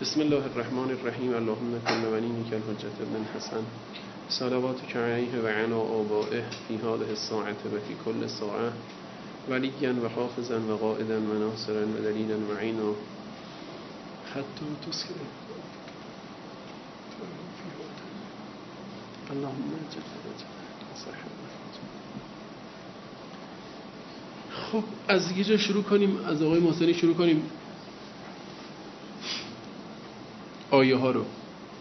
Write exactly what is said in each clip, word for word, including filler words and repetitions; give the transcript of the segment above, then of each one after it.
بسم الله الرحمن الرحیم. اللهم كن وليك الحجة بن الحسن صلواتك عليه وعلى آبائه في هذه الساعة وفي كل ساعة وليا وحافظا وقائدا وناصرا ودليلا معينا حتى تسكن اللهم اجعل خب از یه جا شروع کنیم، از آقای محسنی شروع کنیم آیه ها رو.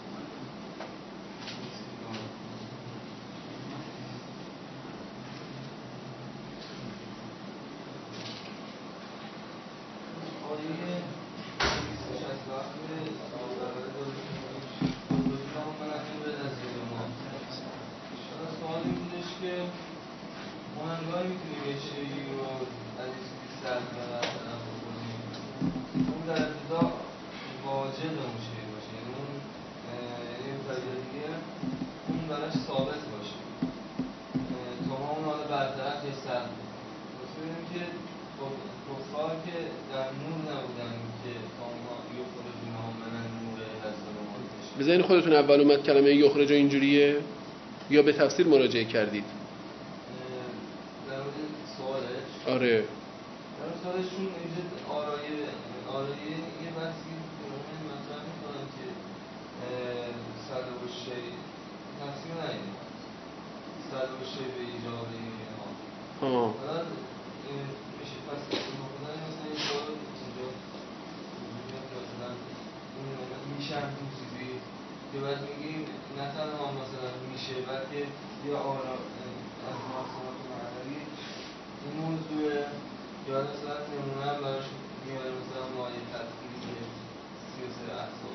بذارین خودتون اول اومد کلمه یخرج اینجوریه یا به تفسیر مراجعه کردید؟ در مورد سوالش آره در مورد سوالشون اینجا آرایه آرایه یه بحثی مطرح میکنن که صد و شی تفسیر نهیده صد و شی به ایجابه اینها ها حالا میشه پس مخدن مثلا این سوال اینجا مثلا میشه همچون چیزی که باید میگیم نه تنها مثلا میشه بلکه یه آرا از مقصمات معنوی این موضوع یا مثلا نمونه هم براش میاره مثلا مایه تدخیری که سی و سه احساب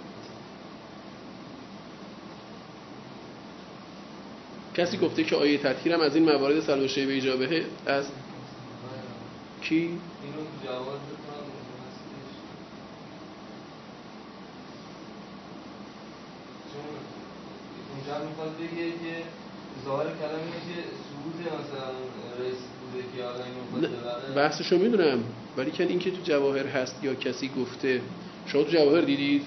کسی گفته که آیه تطهیر هم از این موارد سلب شیء به ایجابه است؟ کی؟ اینو تو جواز بکنم چون اونجا میخواد بگه که ظاهر کلام اینه که ثبوت مثلا رئیس بوده که حالا اینو میخواد ببره. بحثشو میدونم ولی که این که تو جواهر هست یا کسی گفته. شما تو جواهر دیدید؟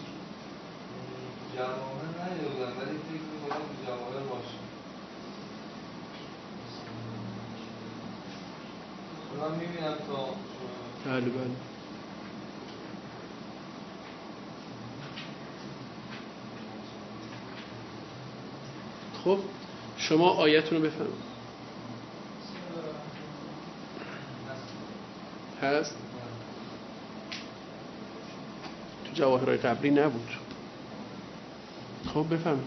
جواهر ندیدم ولی فکر میکنم تو جواهر باشه. من میبینم تا بله بله. خب شما آیتون رو بفهمید. هست؟ تو جواهرهای قبلی نبود. خب بفهمید.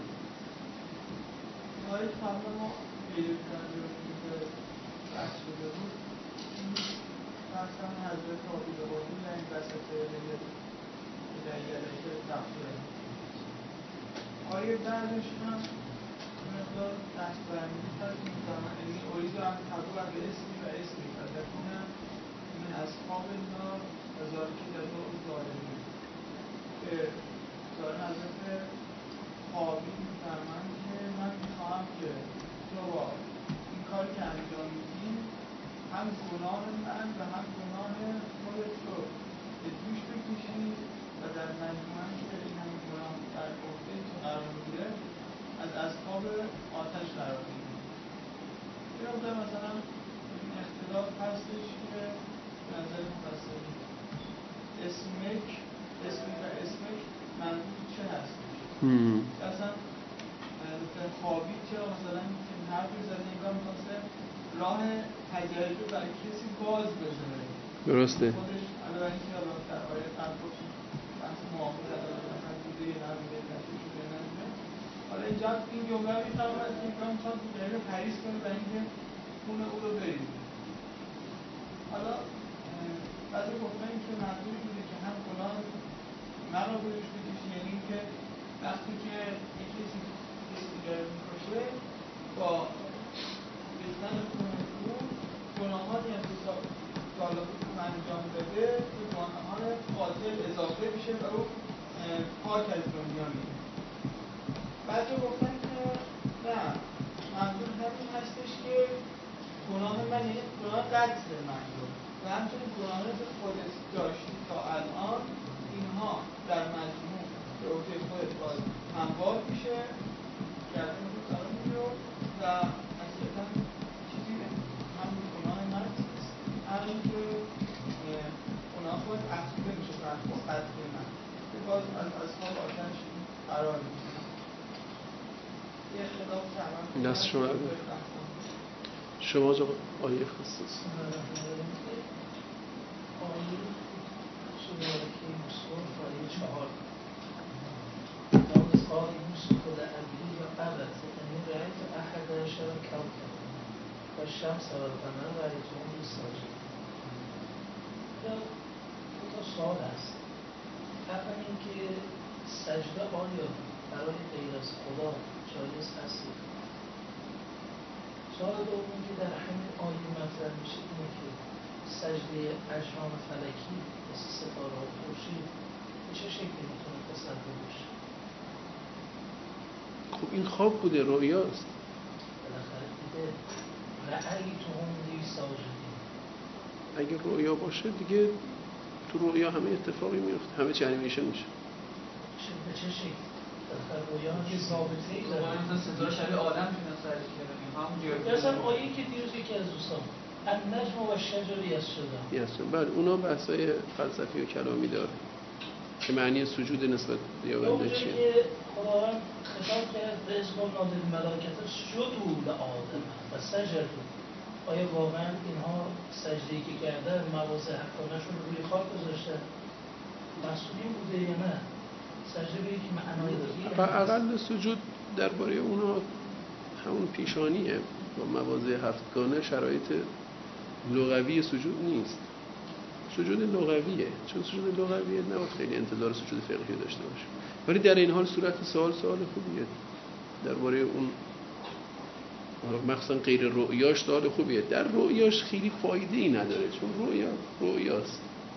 آیه قبل ما بیرون کرده که بحث شده بود مثلا حضرت عابد قاضی در این وسط دلیلی که تفسیر آیه بعدش هم مقدار دست برمیدی هست می‌کنم این اوریدو هم تبو به اسمی و اسمی فدکنم این اصحاب النار هزار که در دو ظالمی که ظاهر حضرت قاضی می‌فرمند که من می‌خواهم که تو با این کاری که انجام میدیم هم گناه من و هم گناه خودت رو به دوش بکشی و در مجموعه که این هم گناه در عهده تو قرار میگیره از اصحاب آتش قرار میگیره. یه مقدار مثلا این اختلاف هستش که نظر مفصلی اسمک اسمی و اسمک منظور چه هستش؟ اصلا مثلا خوابی چرا مثلا این حرف زده انگار میخواسته راه تجربه رو برای کسی باز بزنه. درسته. خودش علاوه اینکه حالا در آیه قبل گفتیم بحث معامله علاوه بوده یا نبوده تشریح شده نبوده. حالا اینجا این جمله رو میفرماید که انگار میخواد دلیل حریص کنه برای اینکه خون او رو بریزه. حالا بعضی گفتن که منظوری بوده که هم گناه من رو بودش بکشی یعنی اینکه وقتی که یک کسی کسی دیگر میکشه با ریختن خون او گناهانی هم که سال او انجام داده به گناهان قاتل اضافه میشه و او پاک از دنیا میره. بعضی گفتن که نه منظور همین هستش که گناه من یعنی گناه قتل من رو و همچنین گناهانی که خودت داشتی تا الان اینها در مجموع به باد میشه گردن رو قرار میگیره و اصلا چیزی همون گناه من همین که گناه خود افزوده میشه بر قدر من که باز از اصحاب آتش قرار میگیره. یه خلاف شما دست شما شما جا آیه خصوص آیه سوره که مسلم آیه چهار قال موسى خذ أبي وقالت إني رأيت أحد عشر كوكبا والشمس والقمر رأيتهم لي ساجدين. یا دو تا سوال است. اول اینکه سجده آیا برای غیر از خدا جایز هست؟ سوال دوم که در همین آیه مطرح میشه اینه که سجده اجرام فلکی مثل ستاره و خورشید به چه شکلی میتونه تصور بشه؟ خب این خواب بوده، رؤیاست. بالاخره دیگه رأیتهم لی ساجدین. اگه رؤیا باشه دیگه تو رؤیا همه اتفاقی میفته، همه چی انیمیشن میشه. چه به چه شکل؟ بالاخره رؤیا هم یه ضابطه‌ای داره. مثلا ستاره شبیه آدم میتونه سرش کنه. همون یا اصلا آیه‌ای که دیروز یکی از دوستان النجم و شجر یسجدان. یسجدان. بله اونا بحث‌های فلسفی و کلامی داره که معنی سجود نسبت به بنده چیه؟ که خداوند خطاب کرد به اسم نادر ملائکت سجدوا لآدم و سجدوا. آیا واقعا اینها سجده‌ای که کردن مواضع حقانه‌شون روی خاک گذاشتن؟ مسئولین بوده یا نه؟ سجده به یک معنای دیگه. اقل سجود درباره اونا همون پیشانیه، با مواضع هفتگانه شرایط لغوی سجود نیست. سجود لغویه، چون سجود لغویه نباید خیلی انتظار سجود فقهی داشته باشه، ولی در این حال صورت سوال سوال خوبیه درباره اون، مخصوصا غیر رؤیاش سوال خوبیه. در رؤیاش خیلی فایده ای نداره چون رؤیا رؤیاست.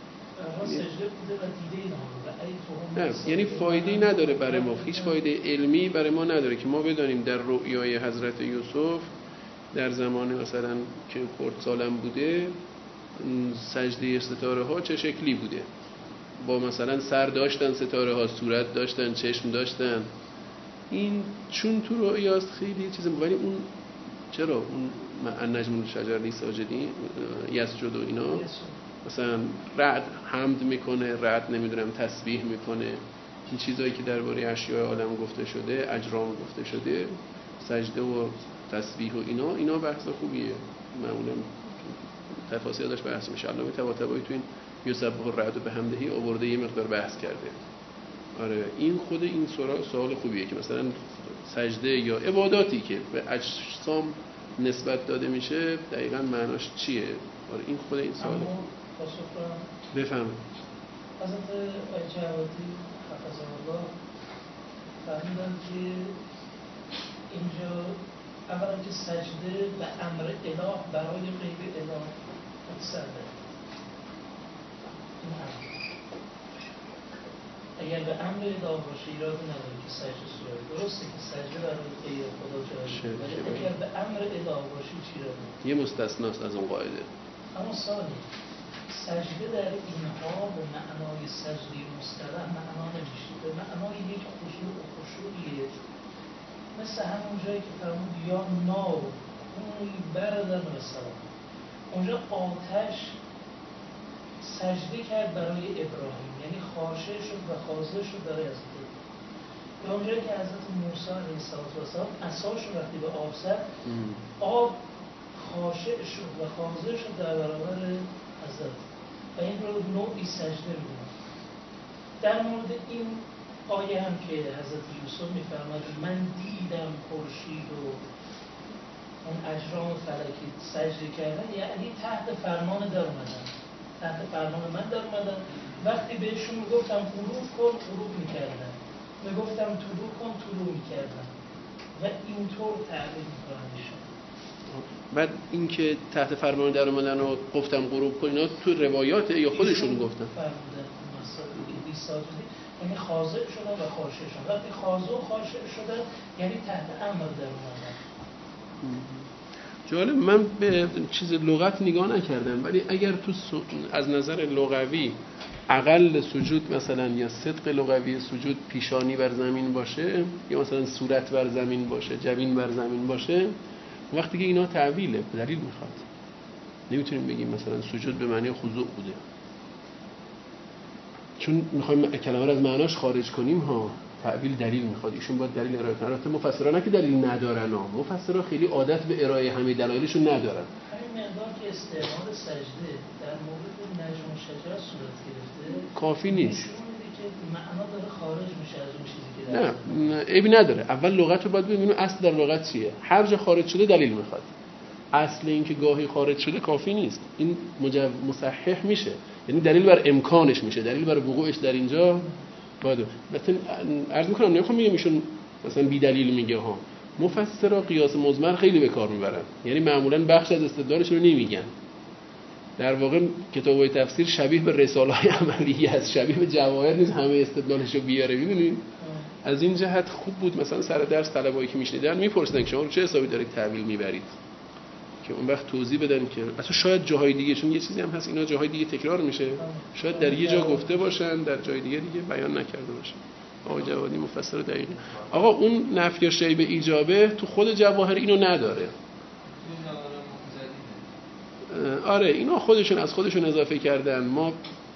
نه یعنی فایده ای نداره برای ما، هیچ فایده علمی برای ما نداره که ما بدانیم در رؤیای حضرت یوسف در زمان مثلا که خرد سالم بوده سجده ستاره ها چه شکلی بوده، با مثلا سر داشتن ستاره ها، صورت داشتن، چشم داشتن. این چون تو رؤیاست خیلی چیزه، ولی اون چرا اون النجم والشجر ساجدین یسجد و اینا مثلا رعد حمد میکنه، رعد نمیدونم تسبیح میکنه، این چیزایی که درباره اشیاء عالم گفته شده، اجرام گفته شده، سجده و تسبیح و اینا اینا بحث خوبیه. معمولا تفاسیر داشت بحث میشه. علامه طباطبایی تو این یسبح الرعد بحمده آورده یه مقدار بحث کرده. آره این خود این سوال خوبیه که مثلا سجده یا عباداتی که به اجسام نسبت داده میشه دقیقاً معناش چیه؟ آره این خود این سوال بفهم. حضرت آیه جوادی حفظه الله فرمودن که اینجا اولا که سجده به امر اله برای غیر اله متصرفه. این امر اگر به امر اله باشه ایرادی نداره که سجده صورت، درسته که سجده برای غیر خدا جایزه، ولی اگر به امر اله باشه چی ایرادی نداره؟ یه مستثناست از اون قاعده. اما ثانی سجده در اینها به معنای سجده مستقر معنا نمیشه، به معنای یک خشوع و خشوعیه، مثل همون جایی که فرمود یا نار کونی بردن و سلام. اونجا آتش سجده کرد برای ابراهیم، یعنی خاشع شد و خاضع شد برای حضرت ابراهیم. یا اونجایی که حضرت موسی علیه السلام عصاش رو وقتی به آب زد، آب خاشع شد و خاضع شد در برابر حضرت و این رو نوعی سجده می‌دونم. در مورد این آیه هم که حضرت یوسف می‌فرماد من دیدم خورشید و اون اجرام فلکی سجده کردن، یعنی تحت فرمان در اومدن، تحت فرمان من در اومدن. وقتی بهشون میگفتم غروب کن غروب میکردن، میگفتم طلوع کن طلوع میکردن و اینطور تعبیر میکننشون. بعد اینکه تحت فرمان در اومدن و گفتم غروب کن اینا تو روایاته یا خودشون گفتن؟ فرمودن مسائل ساجدی یعنی خاضع شدن و خاشع شدن. وقتی خاضع و خاشع شدن یعنی تحت امر در اومدن. جالب، من به چیز لغت نگاه نکردم ولی اگر تو از نظر لغوی اقل سجود مثلا یا صدق لغوی سجود پیشانی بر زمین باشه یا مثلا صورت بر زمین باشه، جبین بر زمین باشه، وقتی که اینا تعویله دلیل میخواد. نمیتونیم بگیم مثلا سجود به معنی خضوع بوده، چون میخوایم کلمه رو از معناش خارج کنیم ها. تعویل دلیل میخواد، ایشون باید دلیل ارائه کنه. مفسرا نه که دلیل ندارن ها، مفسرا خیلی عادت به ارائه همه دلایلشون ندارن. همین مقدار که استعمال سجده در مورد نجم و شجر صورت گرفته کافی نیست، نشون میده که معنا داره خارج میشه از اون چیزی که نه عیبی نداره. اول لغت رو باید ببینیم اصل در لغت چیه. هر جا خارج شده دلیل میخواد. اصل این که گاهی خارج شده کافی نیست، این مجو... مصحح میشه، یعنی دلیل بر امکانش میشه، دلیل بر وقوعش در اینجا باید. مثلا عرض میکنم نمیخوام بگم ایشون مثلا بی دلیل میگه ها. مفسرا قیاس مضمر خیلی به کار میبرن، یعنی معمولا بخش از استدلالشون رو نمیگن. در واقع کتابای تفسیر شبیه به رساله‌های عملیه است، شبیه به جواهر نیست همه استدلالشو بیاره. میدونید از این جهت خوب بود مثلا سر درس طلبایی که میشنیدن میپرسیدن که شما رو چه حسابی دارید تعویل میبرید، که اون وقت توضیح بدن که اصلا شاید جاهای دیگه، چون یه چیزی هم هست اینا جاهای دیگه تکرار میشه، شاید در یه جا گفته باشن در جای دیگه دیگه بیان نکرده باشن. آقا جوادی مفسر دقیقه. آقا اون نفی شی به ایجابه تو خود جواهر اینو نداره. آره اینا خودشون از خودشون اضافه کردن. ما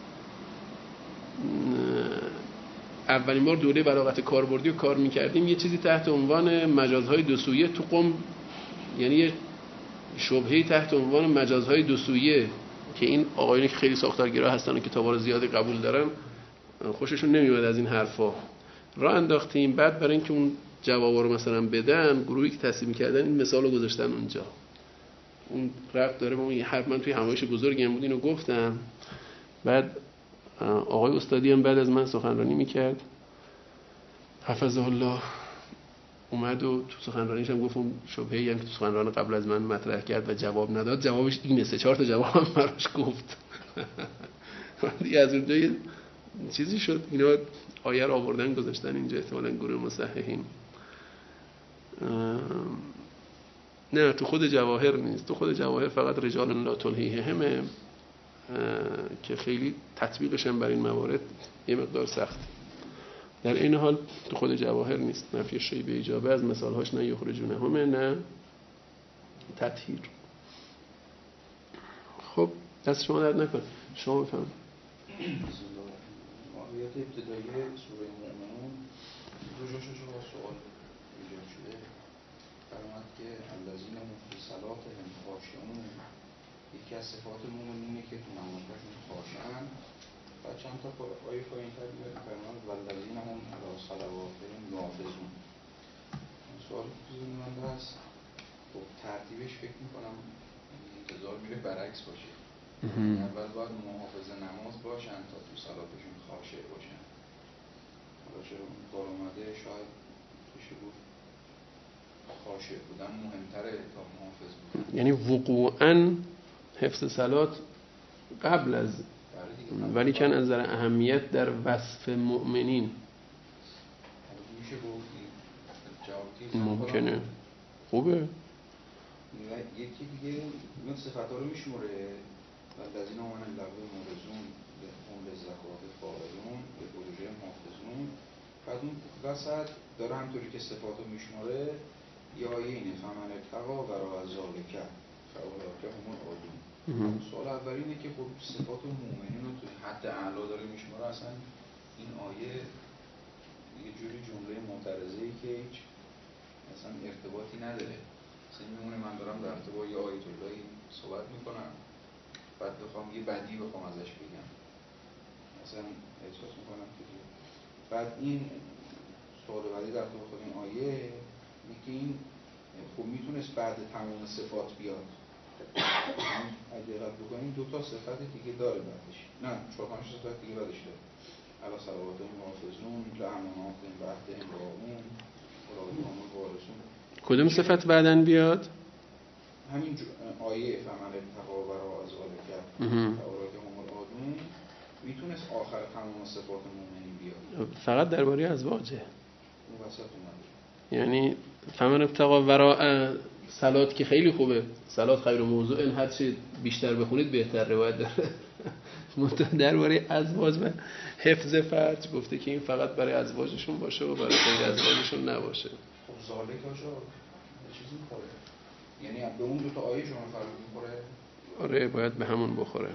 اولین بار دوره بلاغت کاربردی رو کار میکردیم، یه چیزی تحت عنوان مجازهای دو سویه تو قم، یعنی یه شبهه‌ای تحت عنوان مجازهای دو سویه که این آقایونی که خیلی ساختارگرا هستن و کتابا رو زیادی قبول دارن خوششون نمیاد از این حرفا، راه انداختیم. بعد برای اینکه اون جوابا رو مثلا بدن، گروهی که تصمیم کردن این مثالو گذاشتن اونجا. اون ربط داره با اون حرف. من توی همایش بزرگی هم بود اینو گفتم. بعد آقای استادی هم بعد از من سخنرانی میکرد حفظه الله، اومد و تو سخنرانیش هم گفتم شبهه‌ای هم که تو سخنران قبل از من مطرح کرد و جواب نداد، جوابش اینه. سه چهار تا جواب هم براش گفت. دیگه از اونجا یه چیزی شد، اینا آیه رو آوردن گذاشتن اینجا، احتمالاً گروه مصححین. نه تو خود جواهر نیست، تو خود جواهر فقط رجال لا تلهیهم که خیلی تطبیقش هم برای این موارد یه مقدار سخت. در این حال تو خود جواهر نیست نفی شی به ایجابه. از مثالهاش نه یخرجونه همه نه تطهیر. خب دست شما درد نکن، شما بفهم. آیات ابتدایی سوره مومنون دو جاشو با سوال ایجاد شده. فرمود که الذین هم فی صلاتهم خاشعون، یکی از صفات مومنینه که تو نمازشون خاشعن. و چند تا آیه پایین‌تر میاد فرمان والذین هم علی صلواتهم یحافظون. سوال تو ذهن من هست، خب ترتیبش فکر می‌کنم انتظار میره برعکس باشه. اول باید محافظ نماز باشن تا تو صلاتشون خاشع باشن. حالا چرا بار اومده شاید بشه گفت خاشع بودن مهمتره تا محافظ بودن، یعنی وقوعاً حفظ صلات قبل از، ولی کن از نظر اهمیت در وصف مؤمنین میشه گفت ممکنه. خوبه. یکی دیگه این صفات رو میشموره والذین هم علی اللغو معرضون هم للزکات فاعلون به پروژه محافظون. بعد اون وسط داره همطوری که صفات رو میشموره یه آیه اینه فمن ابتغی وراء ذلک فاولئک هم العادون. سوال اول اینه که خب صفات مومنین رو توی حد اعلا داره میشماره، اصلا این آیه یه جوری جمله معترضه‌ای که هیچ اصلا ارتباطی نداره. مثلا میمونه من دارم در ارتباط یه آیت اللهی صحبت میکنم، بعد بخوام یه بدی بخوام ازش بگم، مثلا احساس میکنم که بعد این سوال بعدی در ارتباط این آیه میگه این خب میتونست بعد تمام صفات بیاد. اگه رد بکنیم دو تا صفت دیگه داره بعدش، نه چهار پنج صفت دیگه بعدش داره. علی صلواتهم محافظون لعناتهم بعدهم راعون اولئک هم الوارثون. کدوم صفت بعدن بیاد؟ همین آیه فمن ابتغی وراء ذلک فاولئک هم العادون میتونست آخر تمام صفات مومنین بیاد. فقط درباره ازواجه. اون وسط اومده. یعنی فمن ابتغی وراء صلات که خیلی خوبه، صلات خیر موضوع، هر چی بیشتر بخونید بهتر. روایت داره درباره ازواج و حفظ فرج گفته که این فقط برای ازواجشون باشه و برای غیر ازواجشون نباشه. خب زالک آجا یه چیزی میخوره، یعنی به اون دو تا آیه شما فرق میخوره؟ آره باید به همون بخوره.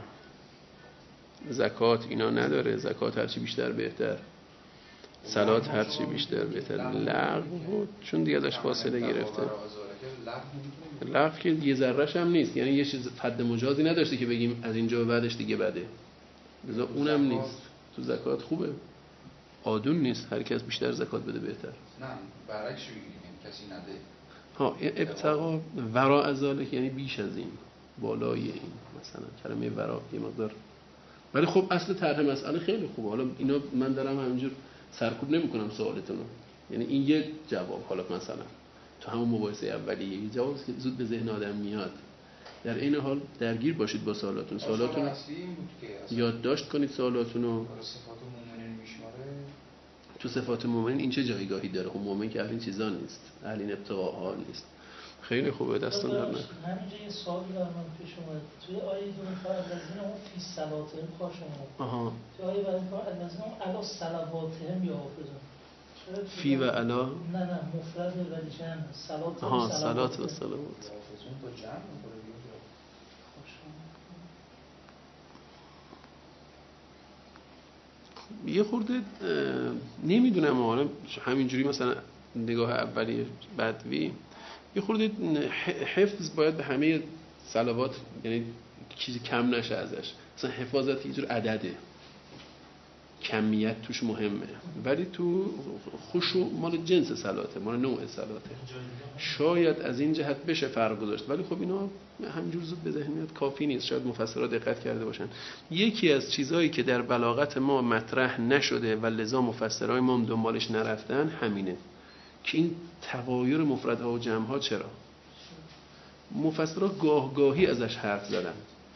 زکات اینا نداره، زکات هرچی بیشتر بهتر، صلات هرچی بیشتر بهتر. لغو چون دیگه ازش فاصله گرفته، لغو که یه ذره‌ش هم نیست، یعنی یه چیز حد مجازی نداشته که بگیم از اینجا به بعدش دیگه بده، لذا اونم نیست. تو زکات خوبه، آدون نیست، هر کس بیشتر زکات بده بهتر. نه برعکس میگیم کسی نده. ها ابتغا ورا از ذالک یعنی بیش از این، بالای این، مثلا کلمه ورا یه مقدار. ولی خب اصل طرح مسئله خیلی خوبه. حالا اینا من دارم همینجور سرکوب نمی‌کنم سوالتون رو، یعنی این یه جواب. حالا مثلا تو همون مباحثه اولیه یه جوابی که زود به ذهن آدم میاد. در این حال درگیر باشید با سوالاتون، سوالاتون یادداشت کنید، سوالاتون رو. صفات مومنین میشماره. تو صفات مومنین این چه جایگاهی داره؟ خب مومن که اهل این چیزا نیست، اهل این ابتغاء نیست. خیلی خوبه، دستون در نکنه. همینجا یه سوالی در من پیش اومد. توی آیه دو نفر الذین هم فی صلاتهم خاشعون. آها. توی آیه بعد میگه الذین هم علی صلواتهم یحافظون. فی و علا؟ نه نه مفرد ولی جمع. صلات و آها صلات و صلوات. یحافظون با جمع می‌کنه دیگه. یه خورده نمیدونم، حالا همینجوری مثلا نگاه اولیه بدوی یه خورده حفظ باید به همه صلوات، یعنی چیزی کم نشه ازش. مثلا حفاظت یه جور عدده، کمیت توش مهمه، ولی تو خشوع مال جنس صلاته، مال نوع صلاته. شاید از این جهت بشه فرق گذاشت، ولی خب اینا همینجور زود به ذهن میاد کافی نیست. شاید مفسرها دقت کرده باشن. یکی از چیزایی که در بلاغت ما مطرح نشده و لذا مفسرهای ما هم دنبالش نرفتن همینه که این تغایر مفردها و جمعها چرا. مفسرها گاه گاهی ازش حرف زدن،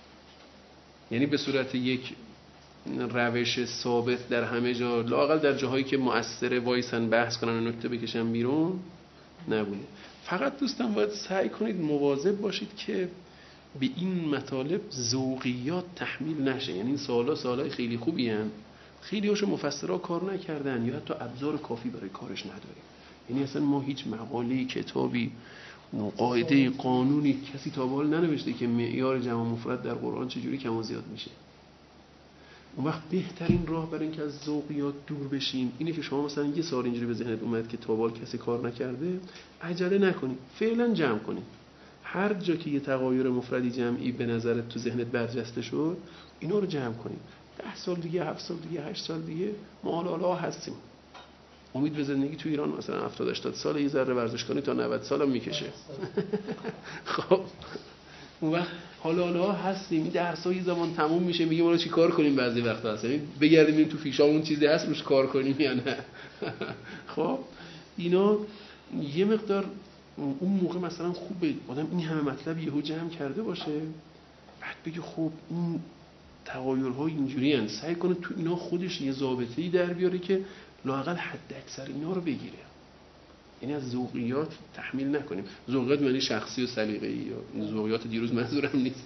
یعنی به صورت یک روش ثابت در همه جا، لااقل در جاهایی که مؤثره وایسن بحث کنن و نکته بکشن بیرون نبوده. فقط دوستان باید سعی کنید مواظب باشید که به این مطالب ذوقیات تحمیل نشه. یعنی این سوالا سوالای خیلی خوبی هستند، خیلی هاشو مفسرها کار نکردن یا حتی ابزار کافی برای کارش نداریم. یعنی اصلا ما هیچ مقاله، کتابی، قاعده، قانونی کسی تا به حال ننوشته که معیار جمع مفرد در قرآن چجوری کم و زیاد میشه. اون وقت بهترین راه برای اینکه از ذوقیات دور بشیم اینه که شما مثلا یه سوال اینجوری به ذهنت اومد که تا به حال کسی کار نکرده، عجله نکنید، فعلا جمع کنید. هر جا که یه تغایر مفردی جمعی به نظرت تو ذهنت برجسته شد، اینا رو جمع کنید. ده سال دیگه، هفت سال دیگه، هشت سال دیگه ما حالا حالا هستیم. امید به زندگی تو ایران مثلا هفتاد هشتاد سال یه ذره ورزش کنی تا نود سال هم میکشه. خب اون وقت حالا حالا هستیم، این درس‌ها یه زمان تموم میشه، میگیم ما رو چی کار کنیم. بعضی وقتا هست یعنی بگردیم ببینیم تو فیشامون چیزی هست روش کار کنیم یا نه. خب اینا یه مقدار اون موقع مثلا خوبه آدم این همه مطلب یهو جمع کرده باشه، بعد بگه خب این تغایرها اینجوری هست، سعی کنه تو اینا خودش یه ضابطه‌ای در بیاره که لااقل حد اکثر اینا رو بگیره. یعنی از ذوقیات تحمیل نکنیم. ذوقیات معنی شخصی و سلیقه‌ای، یا ذوقیات دیروز منظورم نیست.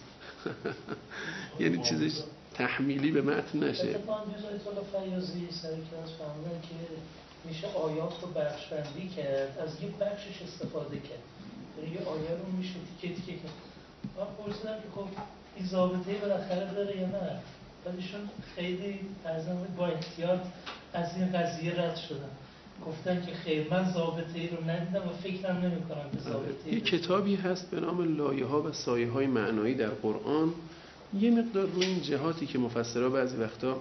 یعنی چیزش تحمیلی به متن نشه. اتفاقاً می‌ذارید حالا فیاضی سر کلاس فهمیدن که میشه آیات رو بخش بندی کرد، از یه بخشش استفاده کرد. یعنی یه آیه رو میشه تیکه تیکه کرد. من پرسیدم که خب این ضابطه‌ای بالاخره داره یا نه؟ بعدشون خیلی از با احتیاط از این قضیه رد شدن. گفتن که خیر من ضابطه‌ای رو ندیدم و فکرم نمی‌کنم به ضابطه‌ای. یه کتابی هست به نام لایه‌ها و سایه‌های معنایی در قرآن. یه مقدار روی این جهاتی که مفسرها بعضی وقتا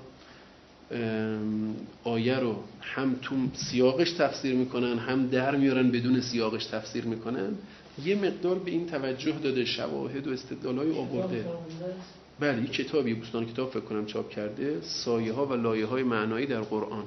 آیه رو هم تو سیاقش تفسیر میکنن هم در میارن بدون سیاقش تفسیر میکنن، یه مقدار به این توجه داده، شواهد و استدلالای آورده. بله یه کتابی بوستان کتاب فکر کنم چاپ کرده، سایه‌ها و لایه‌های معنایی در قرآن.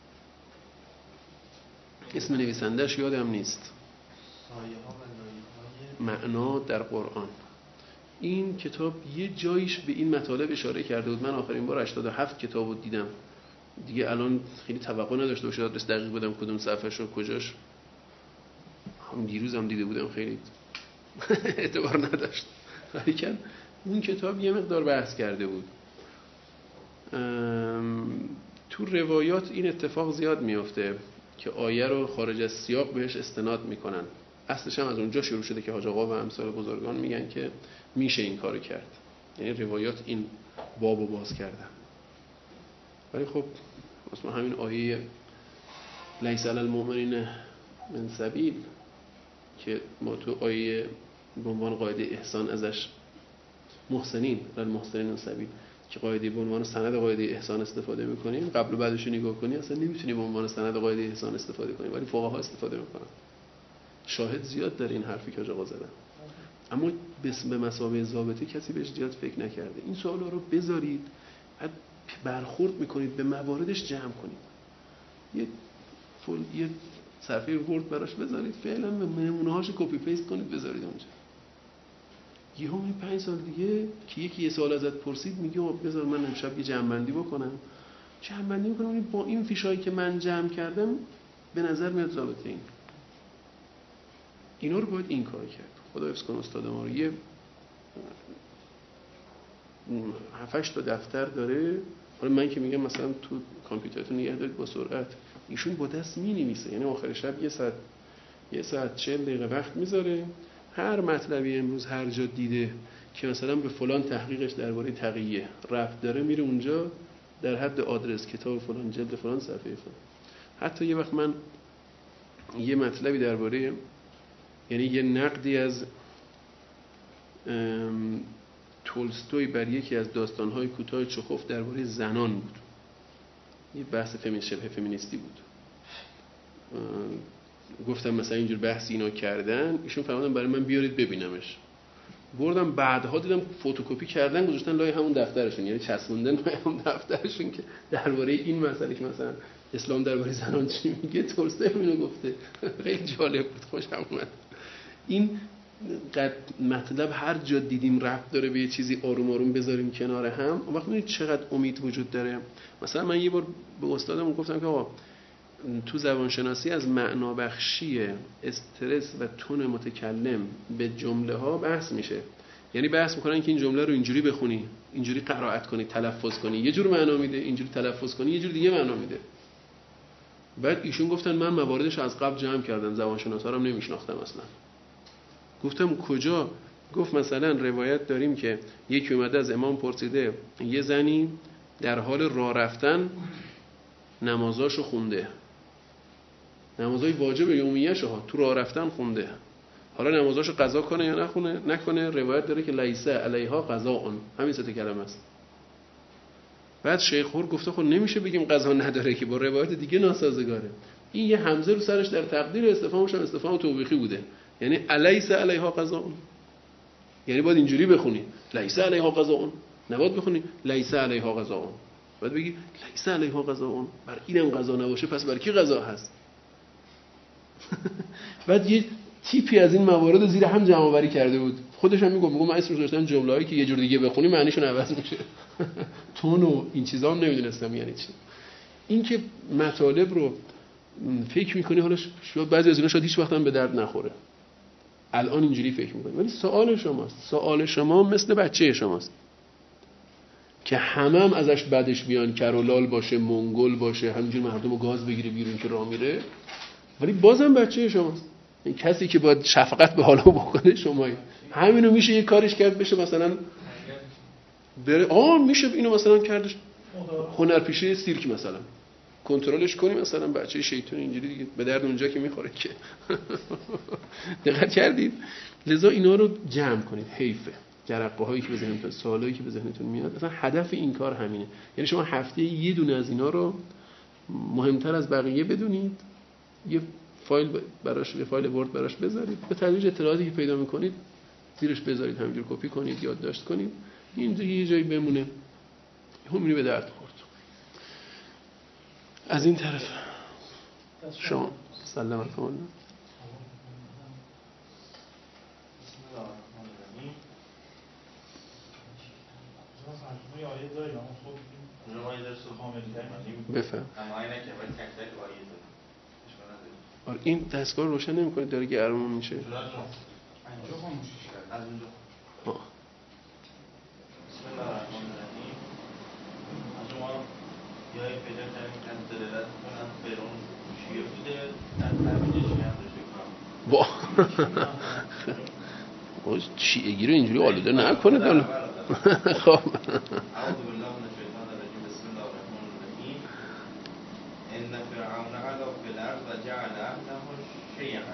اسم نویسنده‌اش یادم نیست. سایه‌ها و لایه‌های معنا در قرآن. این کتاب یه جایش به این مطالب اشاره کرده بود. من آخرین بار هشتاد و هفت کتابو دیدم دیگه، الان خیلی توقع نداشته باشه آدرس دقیق بدم کدوم صفحه‌ش و کجاش. هم دیروز هم دیده بودم خیلی اعتبار نداشت. ولی اون کتاب یه مقدار بحث کرده بود. تو روایات این اتفاق زیاد میفته که آیه رو خارج از سیاق بهش استناد میکنن. اصلش هم از اونجا شروع شده که حاج آقا و امثال بزرگان میگن که میشه این کارو کرد، یعنی روایات این بابو باز کردن. ولی خب مثلا همین آیه لیس علی المؤمنین من سبیل که ما تو آیه به عنوان قاعده احسان ازش محسنین للمحسنین سبیل که قاعده به عنوان سند قاعده احسان استفاده میکنیم، قبل و بعدش رو نگاه کنی اصلا نمیتونی به عنوان سند قاعده احسان استفاده کنی، ولی فقها استفاده میکنن. شاهد زیاد داره این حرفی که آقا زدن، اما به مثابه ضابطه کسی بهش زیاد فکر نکرده. این سوالا رو بذارید، بعد برخورد میکنید به مواردش جمع کنید، یه فول یه صفحه ورد براش بذارید، فعلا نمونه‌هاش کپی پیست کنید بذارید اونجا. یه همین پنج سال دیگه که یکی یه سوال ازت پرسید میگه بذار من امشب یه جمع‌بندی بکنم، جمع‌بندی میکنم با این فیشایی که من جمع کردم به نظر میاد ضابطه این. اینا رو باید این کار کرد. خدا حفظ کنه استاد ما رو. یه هفتش تا دفتر داره. حالا من که میگم مثلا تو کامپیوترتون نگه دارید با سرعت، ایشون با دست مینویسه، یعنی آخر شب یه ساعت یه ساعت چهل دقیقه وقت میذاره، هر مطلبی امروز هر جا دیده که مثلا به فلان تحقیقش درباره تقیه ربط داره میره اونجا در حد آدرس کتاب فلان جلد فلان صفحه فلان. حتی یه وقت من یه مطلبی درباره، یعنی یه نقدی از تولستوی بر یکی از داستان‌های کوتاه چخوف درباره زنان بود، یه بحث فمین شبه فمینیستی بود. گفتم مثلا اینجور بحث اینا کردن، ایشون فرمودن برای من بیارید ببینمش. بردم بعدها دیدم فتوکپی کردن گذاشتن لای همون دفترشون، یعنی چسبوندن لای همون دفترشون که درباره این مسئله که مثلا اسلام درباره زنان چی میگه تولستوی اینو گفته. خیلی جالب بود، خوشم اومد. این قد مطلب هر جا دیدیم ربط داره به یه چیزی آروم آروم بذاریم کنار هم، اون وقت می‌بینید چقدر امید وجود داره. مثلا من یه بار به استادم گفتم که آقا تو زبانشناسی از معنابخشی استرس و تون متکلم به جمله ها بحث میشه، یعنی بحث میکنن که این جمله رو اینجوری بخونی، اینجوری قرائت کنی، تلفظ کنی، یه جور معنا میده، اینجوری تلفظ کنی یه جور دیگه معنا میده. بعد ایشون گفتن من مواردش از قبل جمع کردم، زبانشناسا رو هم نمیشناختم اصلا. گفتم کجا؟ گفت مثلا روایت داریم که یکی اومده از امام پرسیده یه زنی در حال راه رفتن نمازاشو خونده، نمازای واجب یومیه‌ش ها تو راه رفتن خونده، حالا نمازاشو قضا کنه یا نخونه نکنه؟ روایت داره که لیسه علیها قضاء، همین سه تا کلمه است. بعد شیخ هور گفته خب نمیشه بگیم قضا نداره که با روایت دیگه ناسازگاره. این یه همزه رو سرش در تقدیر استفهامش هم استفهام توبیخی بوده، یعنی الیس علیها قضاء، یعنی باید اینجوری بخونی لیس علیها قضاء، نباید بخونی لیس علیها قضاء، باید بگی لیس علیها قضاء، بر اینم قضا نباشه پس بر کی قضا هست؟ بعد یه تیپی از این موارد زیر هم جمع آوری کرده بود، خودش هم میگه میگه من اسمش داشتم جمله‌ای که یه جور دیگه بخونی معنیشون عوض میشه. تون و این چیزا هم نمیدونستم یعنی چی. این که مطالب رو فکر میکنی، حالا شاید بعضی از اینا شاید هیچ وقت هم به درد نخوره، الان اینجوری فکر میکنی، ولی سوال شماست، سوال شما مثل بچه شماست که همه هم ازش بدش بیان، کرولال باشه، منگل باشه، همینجور مردم رو گاز بگیره بیرون که راه میره، ولی بازم بچه شماست. این کسی که باید شفقت به حالا بکنه شمایی. همینو میشه یه کارش کرد بشه مثلا بره آه میشه اینو مثلا کردش هنرپیشه سیرک مثلا کنترلش کنی، مثلا بچه شیطون اینجوری دیگه به درد اونجا که میخوره که. دقت کردید؟ لذا اینا رو جمع کنید، حیفه. جرقه هایی که به ذهنتون، سوالایی که به ذهنتون میاد، اصلا هدف این کار همینه. یعنی شما هفته یه دونه از اینا رو مهمتر از بقیه بدونید، یه فایل براش، یه فایل ورد براش بذارید، به تدریج اطلاعاتی که پیدا میکنید زیرش بذارید، همینجور کپی کنید، یادداشت کنید، این یه جایی بمونه، همینی به درد خورد. از این طرف شما سلام علیکم. بسم الله الرحمن الرحیم. ما آیه داریم اما خب این روایت درس کاملی داریم بفهم. اما اینه که باید تک تک آیه داریم. آره این دستگاه روشن نمی‌کنه داره گرمون میشه. اینجا خاموشش کرد از اونجا. آه. بسم الله الرحمن الرحیم. از پیدا کردیم که دلالت میکنن فرعون شیعه بوده در تبعیدش هم داشته کار با شیعگی رو اینجوری آلوده نکنه دالا خب اعوذ بالله من الشیطان الرجیم بسم الله الرحمن الرحیم ان فرعون علا فی الارض و جعل اهلها شیعا.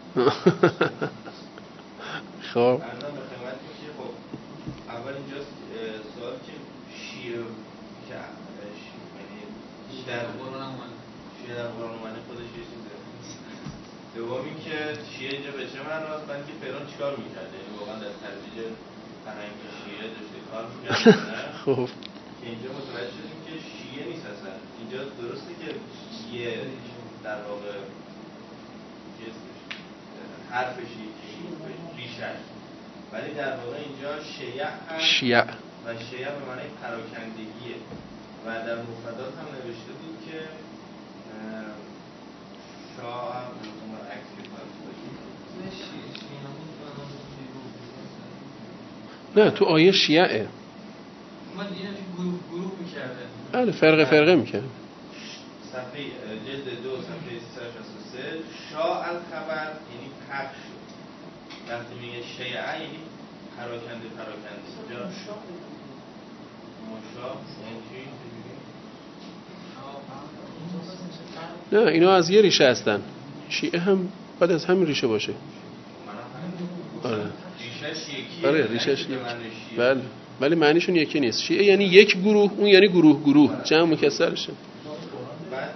خب الان به خدمت میشه. خب اول اینجا سوال که شیعه که یعنی در قرآن اومده شیعه در قرآن اومده خودش یه چیزه. دومی که شیعه اینجا به چه معناست؟ بعد که فرعون چیکار میکرده؟ یعنی واقعا در ترویج فرهنگ شیعه داشته کار میکرده. خب که اینجا متوجه شدیم که شیعه نیست اصلا. اینجا درسته که شیعه در واقع حرفشی ریشش، ولی در واقع اینجا شیعه هست شیعه و شیعه به معنی پراکندگیه و در مفردات هم نوشته بود که شاه هم نمیتون عکس نه تو آیه شیعه من دیدم که گروه گروه میکرده. بله فرقه فرقه میکرده. صفحه جلد دو صفحه سیصد و شصت و سه شاه الخبر یعنی پخش شد. وقتی میگه شیعه یعنی پراکنده پراکنده. اینجا مشاه یعنی چی؟ نه اینا از یه ریشه هستن. شیعه هم باید از همین ریشه باشه. آره ریشهش یکیه. آره ریشهش یکیه. بله ولی معنیشون یکی نیست. شیعه یعنی یک گروه، اون یعنی گروه گروه جمع مکسرشه. بعد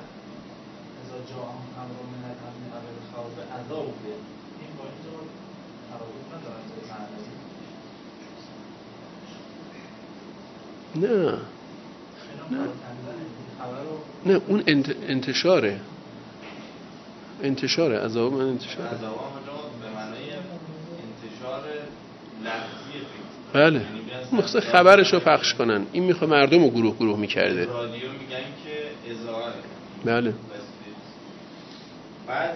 نه نه نه اون انت... انتشاره انتشاره عذاب من انتشاره عذاب به معنای انتشار لفظی. بله مخصوص خبرش رو پخش کنن. این میخواد مردم رو گروه گروه میکرده. رادیو میگن که اذاعه. بله بعد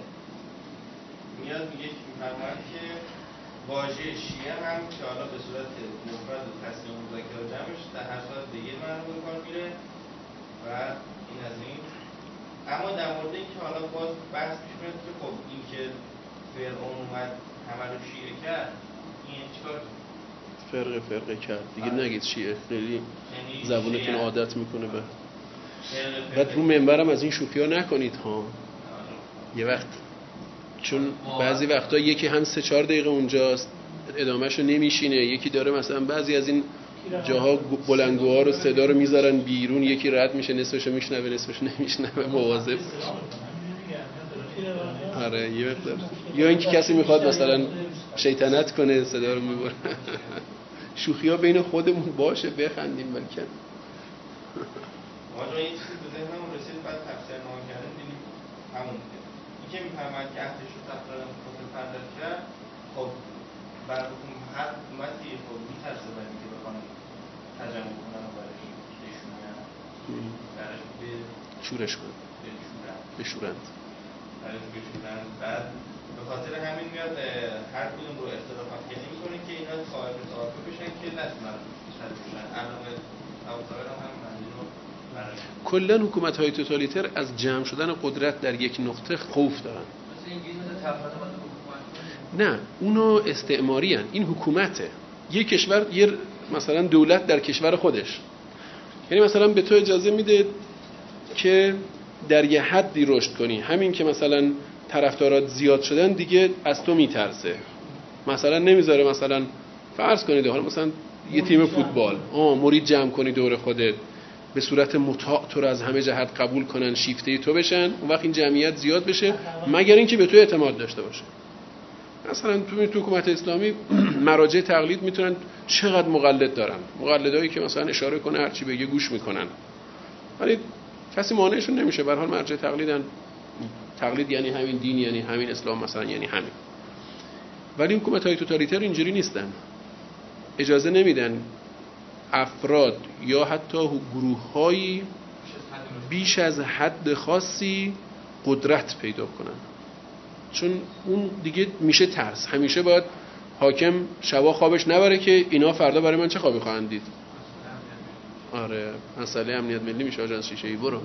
میاد میگه میفرماید که واژه شیعه هم که حالا به صورت مفرد و تصنیع و مذکر جمعش در هر صورت به یه معنی به کار میره و این از این. اما در مورد اینکه حالا باز بحث پیش میاد که خب این که فرعون اومد همه رو شیعه کرد این چیکار فرقه فرقه کرد دیگه نگید شیعه خیلی زبونتون عادت میکنه به بعد رو منبرم از این شوخی ها نکنید ها یه وقت چون بعضی وقتا یکی هم سه چهار دقیقه اونجاست ادامهشو نمیشینه، یکی داره مثلا بعضی از این جاها بلندگوها رو صدا رو میذارن بیرون، یکی رد میشه نصفشو میشنوه نصفش نمیشنوه مواظب. آره یه وقت یا اینکه کسی میخواد مثلا شیطنت کنه صدا رو میبره. شوخی ها بین خودمون باشه بخندیم بلکه ما جا این چیزی به ذهنمون رسید بعد تفسیر نام کردیم دیدیم همون که این که میفرماید که اهلش رو تفسیرم خود پرداز کرد. خب بر هر حکومتی خب میترسه برای اینکه بخوان تجمع کنن و برای بشونن برای به شورش کن بشورند برای بشونن. بعد به خاطر همین میاد هر کدوم رو اختلافات خیلی میکنه که اینا خواهد تعاقب بشن که نتونن شد بشن. علاوه اوضاعی هم همین رو کلا حکومت‌های توتالیتر از جمع شدن قدرت در یک نقطه خوف دارن. نه اونو استعماری هن. این حکومته یه کشور یه مثلا دولت در کشور خودش، یعنی مثلا به تو اجازه میده که در یه حدی رشد کنی، همین که مثلا طرفدارات زیاد شدن دیگه از تو میترسه، مثلا نمیذاره مثلا فرض کنید حالا مثلا یه تیم فوتبال آه مرید جمع کنی دور خودت به صورت مطاع تو رو از همه جهت قبول کنن شیفته تو بشن، اون وقت این جمعیت زیاد بشه مگر اینکه به تو اعتماد داشته باشه. مثلا تو تو حکومت اسلامی مراجع تقلید میتونن چقدر مقلد دارن، مقلدایی که مثلا اشاره کنه هر چی بگه گوش میکنن، ولی کسی مانعشون نمیشه. به هر حال مرجع تقلیدن. تقلید یعنی همین دین، یعنی همین اسلام مثلا، یعنی همین. ولی حکومت‌های توتالیتر اینجوری نیستن، اجازه نمیدن افراد یا حتی گروه‌هایی بیش از حد خاصی قدرت پیدا کنن، چون اون دیگه میشه ترس. همیشه باید حاکم شبا خوابش نبره که اینا فردا برای من چه خوابی خواهند دید. آره مسئله امنیت ملی میشه آژانس شیشه‌ای. برو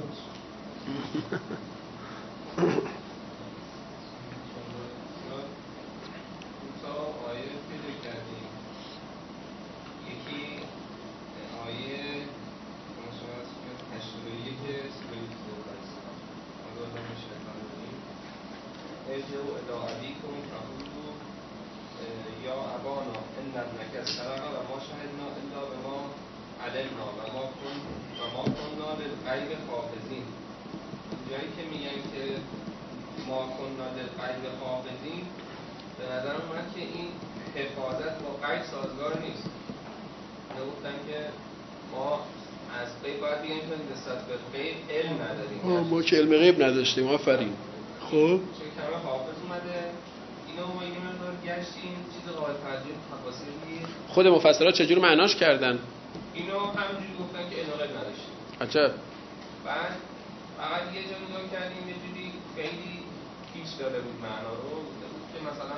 ارجعوا الی ابیکم فقولوا یا ابانا ان ابنک سرق و ما شهدنا الا بما علمنا و ما کن و ما کنا للغیب حافظین. جایی که میگن که ما کنا للغیب حافظین، به نظر اومد که این حفاظت با غیب سازگار نیست. گفتن که ما از غیب باید بگیم که نسبت به غیب علم نداریم. ما که علم غیب نداشتیم. آفرین. خب چه کلمه حافظ اومده، اینو ما یه مقدار گشتیم، چیز قابل توجه تفاصیلی خود مفسرها چجور معناش کردن؟ اینو همینجوری گفتن که علم غیب نداشتیم. عجب. بعد فقط یه جا نگاه کردیم یه جوری خیلی پیچ داده بود معنا رو، که مثلا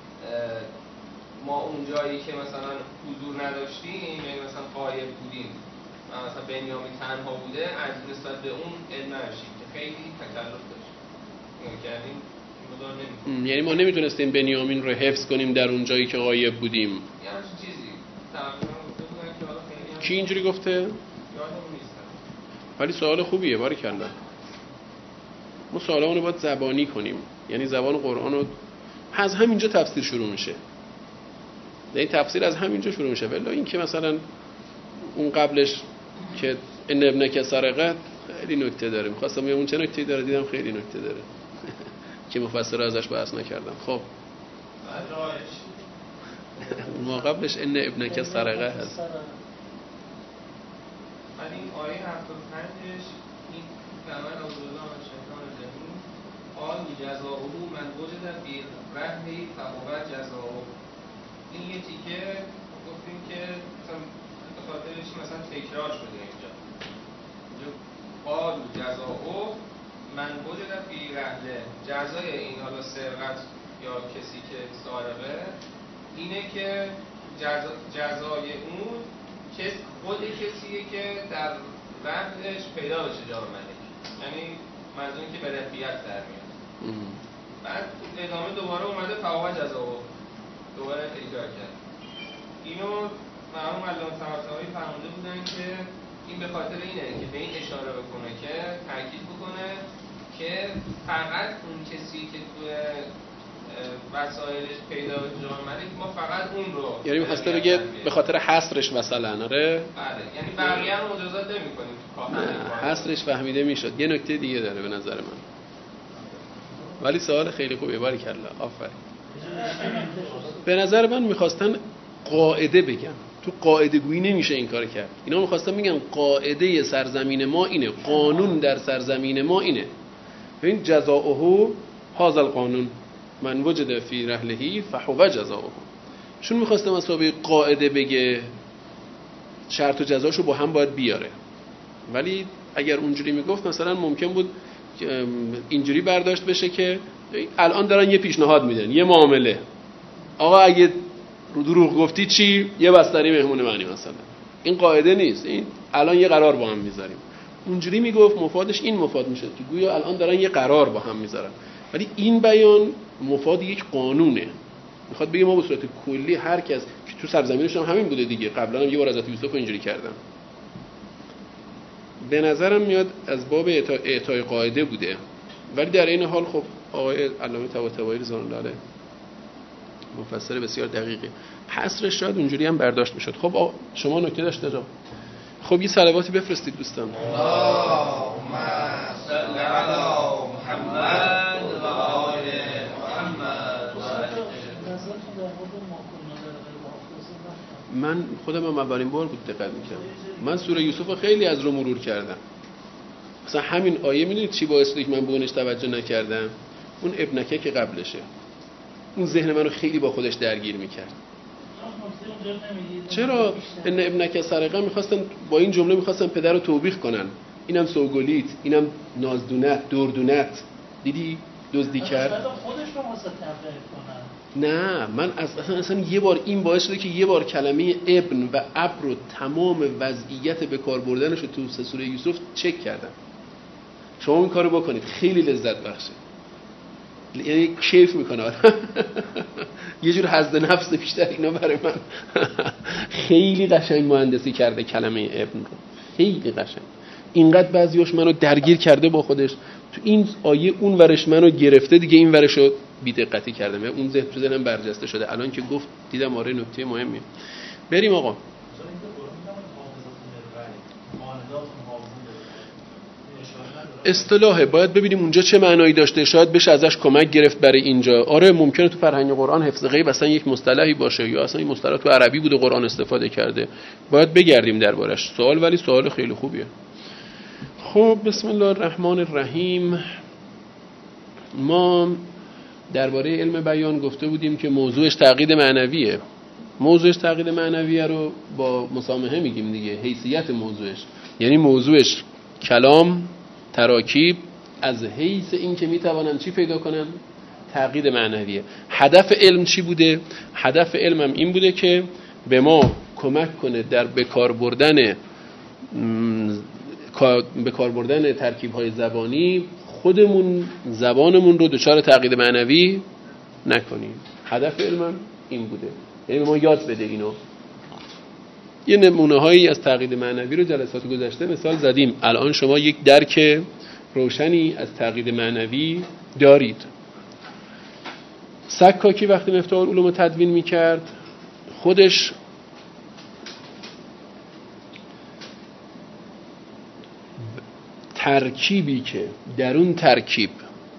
ما اون جایی که مثلا حضور نداشتیم، یعنی مثلا غایب بودیم و مثلا بنیامین تنها بوده، از نسبت به اون علم نداشتیم که خیلی تکلف داشت. یعنی ما نمیتونستیم بنیامین رو حفظ کنیم در اون جایی که غایب بودیم. یعنی چیزی تقریبا گفته بودن که حالا خیلی کی اینجوری گفته؟ یادم نیست. ولی سوال خوبیه، باریکلا. ما سوالامون رو باید زبانی کنیم، یعنی زبان قرآن رو از همینجا تفسیر شروع میشه. یعنی تفسیر از همینجا شروع میشه. ولی این که مثلا اون قبلش که ان ابنک سرقت خیلی نکته داره. می‌خواستم بگم اون چه نکته‌ای داره، دیدم خیلی نکته داره که مفسرها ازش بحث نکردم. خب ما قبلش ان ابنک سرقه هست. من این آیه هفتاد و پنجش این کلمه عبدالله و شیطان رجیم قال جزاؤه من وجد فی رحله فهو جزاؤه. این یه تیکه گفتیم که مثلا به خاطرش مثلا تکرار شده اینجا. قال جزاؤه من وجد فی رحله، جزای این حالا سرقت یا کسی که سارقه اینه که جزا جزای اون کس خود کسیه که در رحلش پیدا بشه جای ملک، یعنی منظور که به رفیت در میاد. بعد ادامه دوباره اومده فهو جزاؤه، دوباره تکرار کرد. اینو مرحوم علامه طباطبایی فرموده بودن که این به خاطر اینه که به این اشاره بکنه که تاکید بکنه که فقط اون کسی که تو وسایلش پیدا به جای ملک ما فقط اون رو، یعنی می‌خواسته بگه به خاطر حصرش مثلا. آره بله، یعنی بقیه رو مجازات نمی‌کنیم. حصرش فهمیده میشد. یه نکته دیگه داره به نظر من، ولی سوال خیلی خوبه. باریکلا، آفرین. به نظر من می‌خواستن قاعده بگم، تو قاعده گویی نمیشه این کار کرد. اینا می‌خواستن بگن قاعده سرزمین ما اینه، قانون در سرزمین ما اینه. ببین جزاؤه هذا القانون من وجد فی رحله فهو جزاؤه. چون می‌خواستم مسابقه قاعده بگه شرط و جزاشو با هم باید بیاره، ولی اگر اونجوری میگفت مثلا ممکن بود اینجوری برداشت بشه که الان دارن یه پیشنهاد میدن، یه معامله، آقا اگه دروغ گفتی چی؟ یه بستری مهمون معنی مثلا. این قاعده نیست، این الان یه قرار با هم میذاریم. اونجوری میگفت مفادش این مفاد میشد که گویا الان دارن یه قرار با هم میذارن، ولی این بیان مفاد یک قانونه. میخواد بگه ما به صورت کلی هر کس که تو سرزمینش هم همین بوده دیگه، قبلا هم یه بار حضرت یوسف اینجوری کردن. به نظرم میاد از باب اعطای قاعده بوده، ولی در این حال خب آقای علامه طباطبایی رضوان الله علیه مفسر بسیار دقیقه، حصرش شاید اونجوری هم برداشت میشد. خب شما نکته داشته جا. خب یه صلواتی بفرستید دوستان. اللهم صل علی محمد و آل محمد. من خودم هم اولین بار بود دقت میکردم. من سوره یوسف خیلی از رو مرور کردم. مثلا همین آیه میدونید چی باعث شد که من به اونش توجه نکردم؟ اون ابنکه که قبلشه، اون ذهن منو خیلی با خودش درگیر میکرد. چرا ان ابنک سرقه میخواستن با این جمله میخواستن پدر رو توبیخ کنن، اینم سوگلیت، اینم نازدونت، دردونت. دیدی دزدی کرد. خودش رو واسه تبلیغ کنن. نه من اصلا اصلا یه بار این باعث شده که یه بار کلمه ابن و اب رو تمام وضعیت به کار بردنش رو تو سه سوره یوسف چک کردم. شما این کارو بکنید خیلی لذت بخشه، یعنی کیف میکنه. یه جور حظ نفس بیشتر اینا برای من. خیلی قشنگ مهندسی کرده کلمه ابن رو، خیلی قشنگ. اینقدر بعضیاش منو درگیر کرده با خودش، تو این آیه اون ورش منو گرفته دیگه، این ورش رو بی دقتی کردم، اون ذهن تو ذهنم برجسته شده. الان که گفت دیدم آره نکته مهمیه. بریم آقا. اصطلاحه، باید ببینیم اونجا چه معنایی داشته، شاید بشه ازش کمک گرفت برای اینجا. آره ممکنه تو فرهنگ قرآن حفظ غیب اصلا یک مصطلحی باشه، یا اصلا این مصطلح تو عربی بوده قرآن استفاده کرده، باید بگردیم دربارش. سوال ولی سوال خیلی خوبیه. خب بسم الله الرحمن الرحیم. ما درباره علم بیان گفته بودیم که موضوعش تعقید معنویه. موضوعش تعقید معنویه رو با مسامحه میگیم دیگه، حیثیت موضوعش، یعنی موضوعش کلام، تراکیب، از حیث این که میتوانن چی پیدا کنن؟ تعقید معنویه. هدف علم چی بوده؟ هدف علم هم این بوده که به ما کمک کنه در بکار بردن به کار بردن ترکیب‌های زبانی خودمون زبانمون رو دچار تعقید معنوی نکنیم. هدف علمم این بوده، یعنی ما یاد بده اینو. یه نمونه‌هایی از تعقید معنوی رو جلسات گذشته مثال زدیم. الان شما یک درک روشنی از تعقید معنوی دارید. سکاکی وقتی مفتاح العلوم تدوین می‌کرد خودش ترکیبی که در اون ترکیب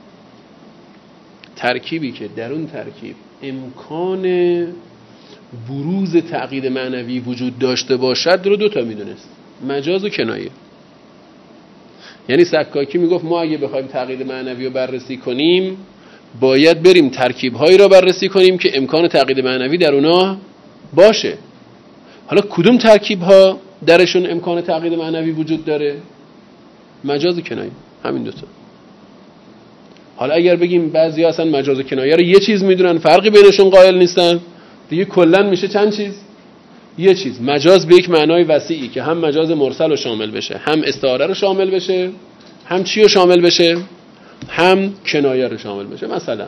ترکیبی که در اون ترکیب امکان بروز تعقید معنوی وجود داشته باشد رو دو تا میدونست، مجاز و کنایه. یعنی سکاکی میگفت ما اگه بخوایم تعقید معنوی رو بررسی کنیم باید بریم ترکیب‌هایی رو بررسی کنیم که امکان تعقید معنوی در اونا باشه. حالا کدوم ترکیب‌ها درشون امکان تعقید معنوی وجود داره؟ مجاز و کنایه، همین دوتا. حالا اگر بگیم بعضی ها اصلا مجاز و کنایه رو یه چیز میدونن، فرقی بینشون قائل نیستن، دیگه کلن میشه چند چیز؟ یه چیز. مجاز به یک معنای وسیعی که هم مجاز مرسل رو شامل بشه، هم استعاره رو شامل بشه، هم چی رو شامل بشه؟ هم کنایه رو شامل بشه. مثلا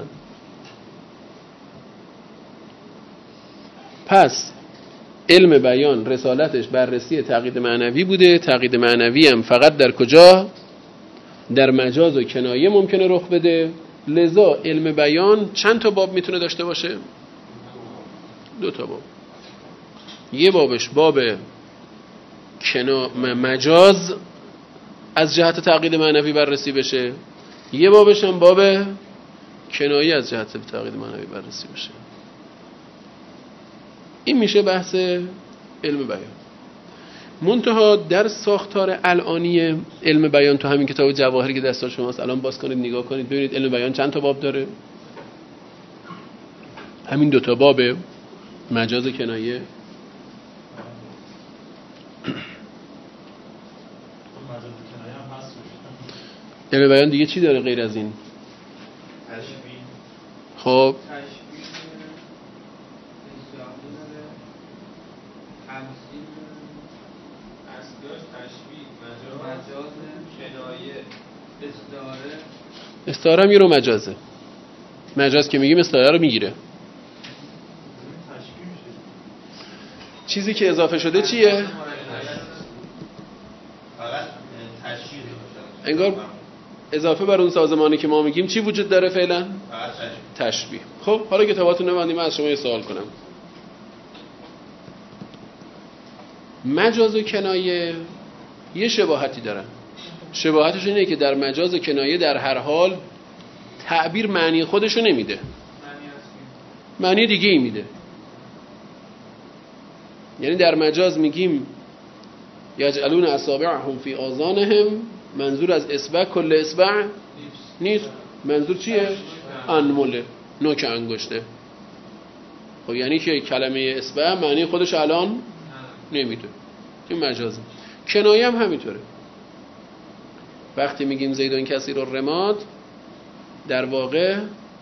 پس علم بیان رسالتش بررسی تعقید معنوی بوده. تعقید معنوی هم فقط در کجا؟ در مجاز و کنایه ممکنه رخ بده. لذا علم بیان چند تا باب میتونه داشته باشه؟ دو تا باب. یه بابش باب کنا... مجاز از جهت تعقید معنوی بررسی بشه، یه بابش هم باب کنایه از جهت تعقید معنوی بررسی بشه. این میشه بحث علم بیان. منتها در ساختار الانی علم بیان تو همین کتاب جواهری که دست شماست الان باز کنید نگاه کنید ببینید علم بیان چند تا باب داره. همین دو تا باب، مجاز و کنایه. علم بیان دیگه چی داره غیر از این؟ تشبیه. خب استعاره هم یه رو مجازه. مجاز که میگیم استعاره رو میگیره. چیزی که اضافه شده چیه؟ فقط تشبیه باشه. انگار اضافه بر اون سازمانی که ما میگیم چی وجود داره فعلا؟ فقط تشبیه. تشبیه. خب حالا کتاباتون نبندیم من از شما یه سوال کنم. مجاز و کنایه یه شباهتی دارن. شباهتش اینه که در مجاز و کنایه در هر حال تعبیر معنی خودشو نمیده، معنی دیگه ای میده. یعنی در مجاز میگیم یجعلون اصابعهم فی آذانهم، منظور از اصبع کل اصبع نیست. منظور چیه؟ انمله، نوک انگشته. خب یعنی که کلمه اصبع معنی خودش الان نمیده، این مجازه. کنایه هم همینطوره. وقتی میگیم زیدون کثیر الرماد در واقع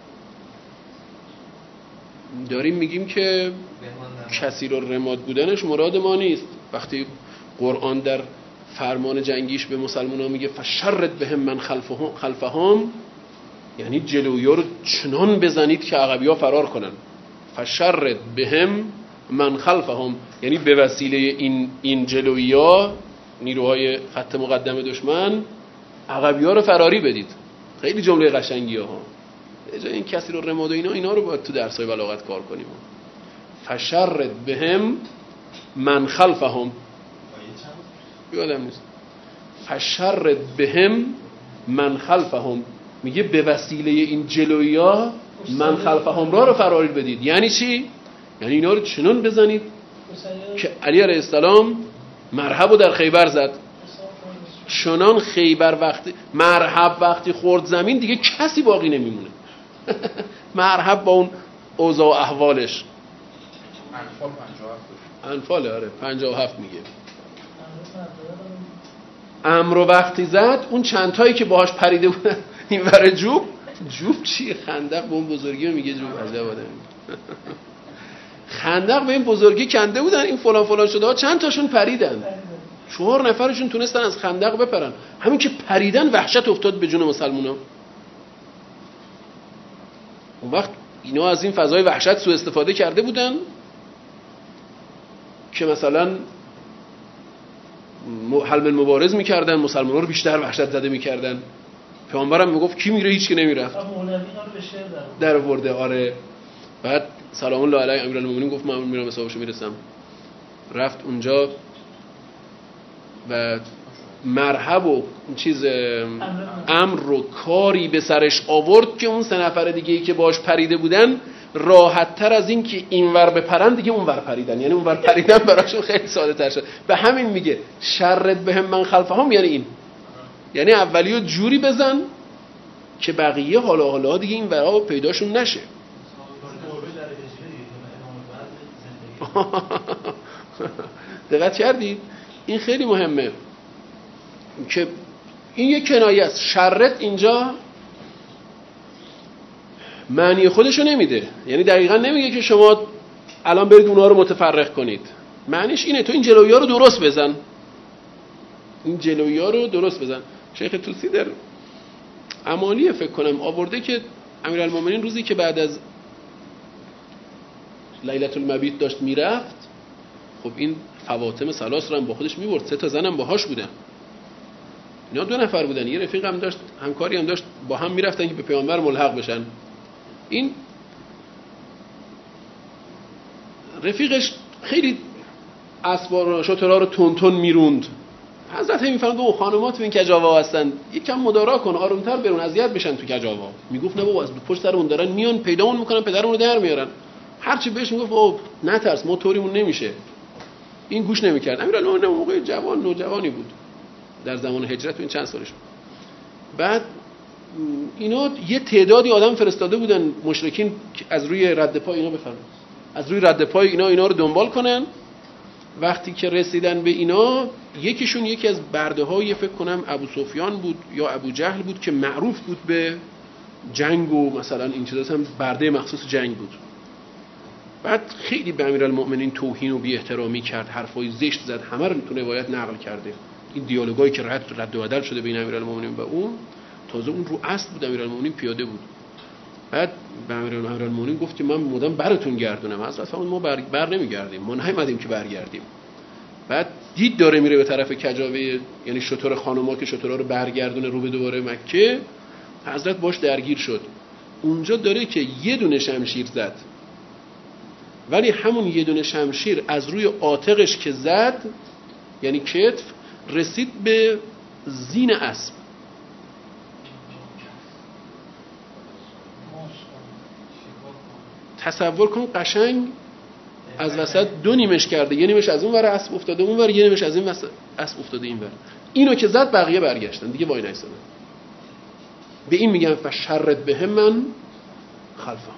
داریم میگیم که کثیر الرماد بودنش مراد ما نیست. وقتی قرآن در فرمان جنگیش به مسلمان ها میگه فشرد بهم من خلفهم, خلفهم یعنی جلویی ها رو چنان بزنید که عقبی ها فرار کنن. فشرد بهم من خلفهم یعنی به وسیله این, این جلویی ها، نیروهای خط مقدم دشمن، عقبی ها رو فراری بدید. خیلی جمله قشنگی ها. جای این کثیر الرماد و اینا اینا رو باید تو درسای بلاغت کار کنیم. فشرد بهم من خلفهم یادم نیست. فشرد بهم من خلفهم میگه به وسیله این جلویا من خلفهم را رو فراری بدید. یعنی چی؟ یعنی اینا رو چنان بزنید که علی علیه السلام مرحبا در خیبر زد. چنان خیبر وقتی مرحب وقتی خورد زمین دیگه کسی باقی نمیمونه. مرحب با اون اوضاع و احوالش. انفال آره پنجاه و هفت میگه. امر وقتی زد اون چند تایی که باهاش پریده بودن این ور جوب جوب چیه؟ خندق به اون بزرگی میگه جوب. عجب آدم. خندق به این بزرگی کنده بودن، این فلان فلان شده ها چند تاشون پریدن. چهار نفرشون تونستن از خندق بپرن. همین که پریدن وحشت افتاد به جون مسلمونا. اون وقت اینا از این فضای وحشت سوء استفاده کرده بودن که مثلا حلم مبارز میکردن، مسلمان‌ها رو بیشتر وحشت زده میکردن. پیامبرم میگفت کی میره هیچ کی نمیرفت. در ورده آره. بعد سلام الله علیه امیرالمومنین گفت من میرم حسابشو میرسم. رفت اونجا و مرحب و چیز امر رو کاری به سرش آورد که اون سه نفر دیگه ای که باش پریده بودن راحت تر از این که اینور بپرن دیگه اونور پریدن. یعنی اونور پریدن براشون خیلی ساده تر شد. به همین میگه شرد بهم من خلفهم. یعنی این یعنی اولیو جوری بزن که بقیه حالا حالا دیگه این ورها پیداشون نشه. دقت کردید؟ این خیلی مهمه که این یک کنایه است. شرط اینجا معنی خودشو نمیده. یعنی دقیقا نمیگه که شما الان برید اونها رو متفرق کنید. معنیش اینه تو این جلویی ها رو درست بزن. این جلویی ها رو درست بزن. شیخ توسی در امالی فکر کنم آورده که امیرالمومنین روزی که بعد از لیلة المبیت داشت میرفت، خب این فواطم ثلاث رو هم با خودش میبرد. سه تا زنم باهاش بودن. اینا دو نفر بودن. یه رفیق هم داشت، همکاری هم داشت، با هم میرفتن که به پیامبر ملحق بشن. این رفیقش خیلی اسبار و شترها رو تون تون میروند. حضرت میفرمود او خانمات تو این کجاوا هستن، یکم مدارا کن، آرومتر برون، اذیت بشن تو کجاوا. میگفت نه بابا از پشت سر اون دارن میان پیدامون میکنن، پدرمون رو در میارن. هرچی بهش میگفت او نترس، موتوریمون نمیشه. این گوش نمیکرد. امیرالمومنین اون موقع جوان نوجوانی بود در زمان هجرت. این چند سالش. بعد اینا یه تعدادی آدم فرستاده بودن مشرکین از روی رد پای اینا بفرمایید، از روی رد پای اینا اینا رو دنبال کنن. وقتی که رسیدن به اینا، یکیشون یکی از برده های فکر کنم ابو سفیان بود یا ابو جهل بود که معروف بود به جنگ و مثلا این چیزا، هم برده مخصوص جنگ بود. بعد خیلی به امیرالمومنین توهین و بی احترامی کرد، حرفای زشت زد. همه رو تو روایت نقل کرده. این دیالوگایی که رد رد و بدل شده بین امیرالمومنین و اون، تازه اون رو اصل بود، امیرالمومنین پیاده بود. بعد به امیرالمومنین گفت که من مدام براتون گردونم. حضرت فرمود ما بر, بر نمیگردیم، ما نیومدیم که برگردیم. بعد دید داره میره به طرف کجاوه، یعنی شتر خانوما که شترها رو برگردونه رو به دوباره مکه. حضرت باش درگیر شد. اونجا داره که یه دونه شمشیر زد، ولی همون یه دونه شمشیر از روی عاتقش که زد، یعنی کتف، رسید به زین اسب. تصور کن قشنگ از وسط دو نیمش کرده، یه نیمش از اون ور اسب افتاده اون ور، یه نیمش از این وسط اسب افتاده این ور. اینو که زد بقیه برگشتن دیگه، وای نایستادن. به این میگن فشرد بهم من خلفهم.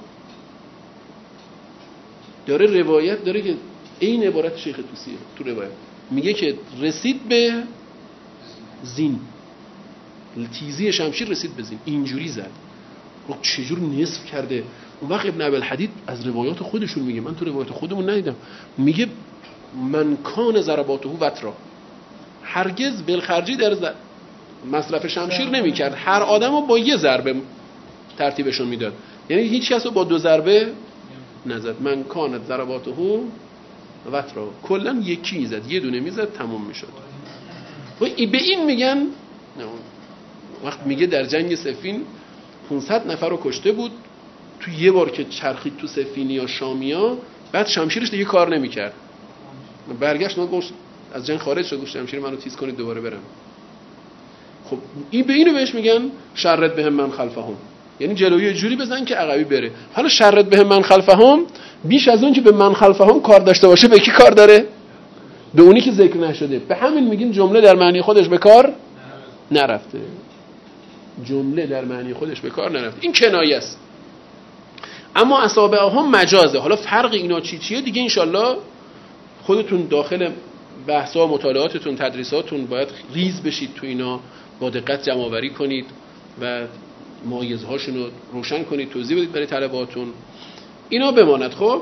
داره روایت داره که این عبارت شیخ توسیه تو روایت میگه که رسید به زین، تیزی شمشیر رسید به زین، اینجوری زد. چجور نصف کرده؟ اون وقت ابن ابوالحدید از روایات خودشون میگه، من تو روایات خودمون ندیدم، میگه من کان ضرباته وترا، هرگز بلخرجی در ز... مصرف شمشیر نمیکرد، هر آدمو با یه ضربه ترتیبشون میداد، یعنی هیچ کس رو با دو ضربه نزد. من کان ضرباته وترا، کلا یکی میزد، یه دونه میزد تموم میشد. و به این میگن، وقت میگه در جنگ صفین پانصد نفر رو کشته بود تو یه بار که چرخید تو صفینی یا شامیا، بعد شمشیرش دیگه کار نمیکرد، برگشت گفت از جنگ خارج شد، گفت شمشیر منو تیز کنید دوباره برم. خب این به اینو بهش میگن شرط بهم من خلفهم، یعنی جلوی جوری بزن که عقبی بره. حالا شرط بهم من خلفهم بیش از اون که به من خلفهم کار داشته باشه به کی کار داره؟ به اونی که ذکر نشده. به همین میگیم جمله در معنی خودش به کار نرفته، جمله در معنی خودش به کار نرفته، این کنایه است. اما اصابعهم مجازه. حالا فرق اینا چی چیه دیگه انشالله خودتون داخل بحثا و مطالعاتتون تدریساتون باید ریز بشید تو اینا، با دقت جمع آوری کنید و مایزهاشون رو روشن کنید، توضیح بدید برای طلباتون. اینا بماند. خب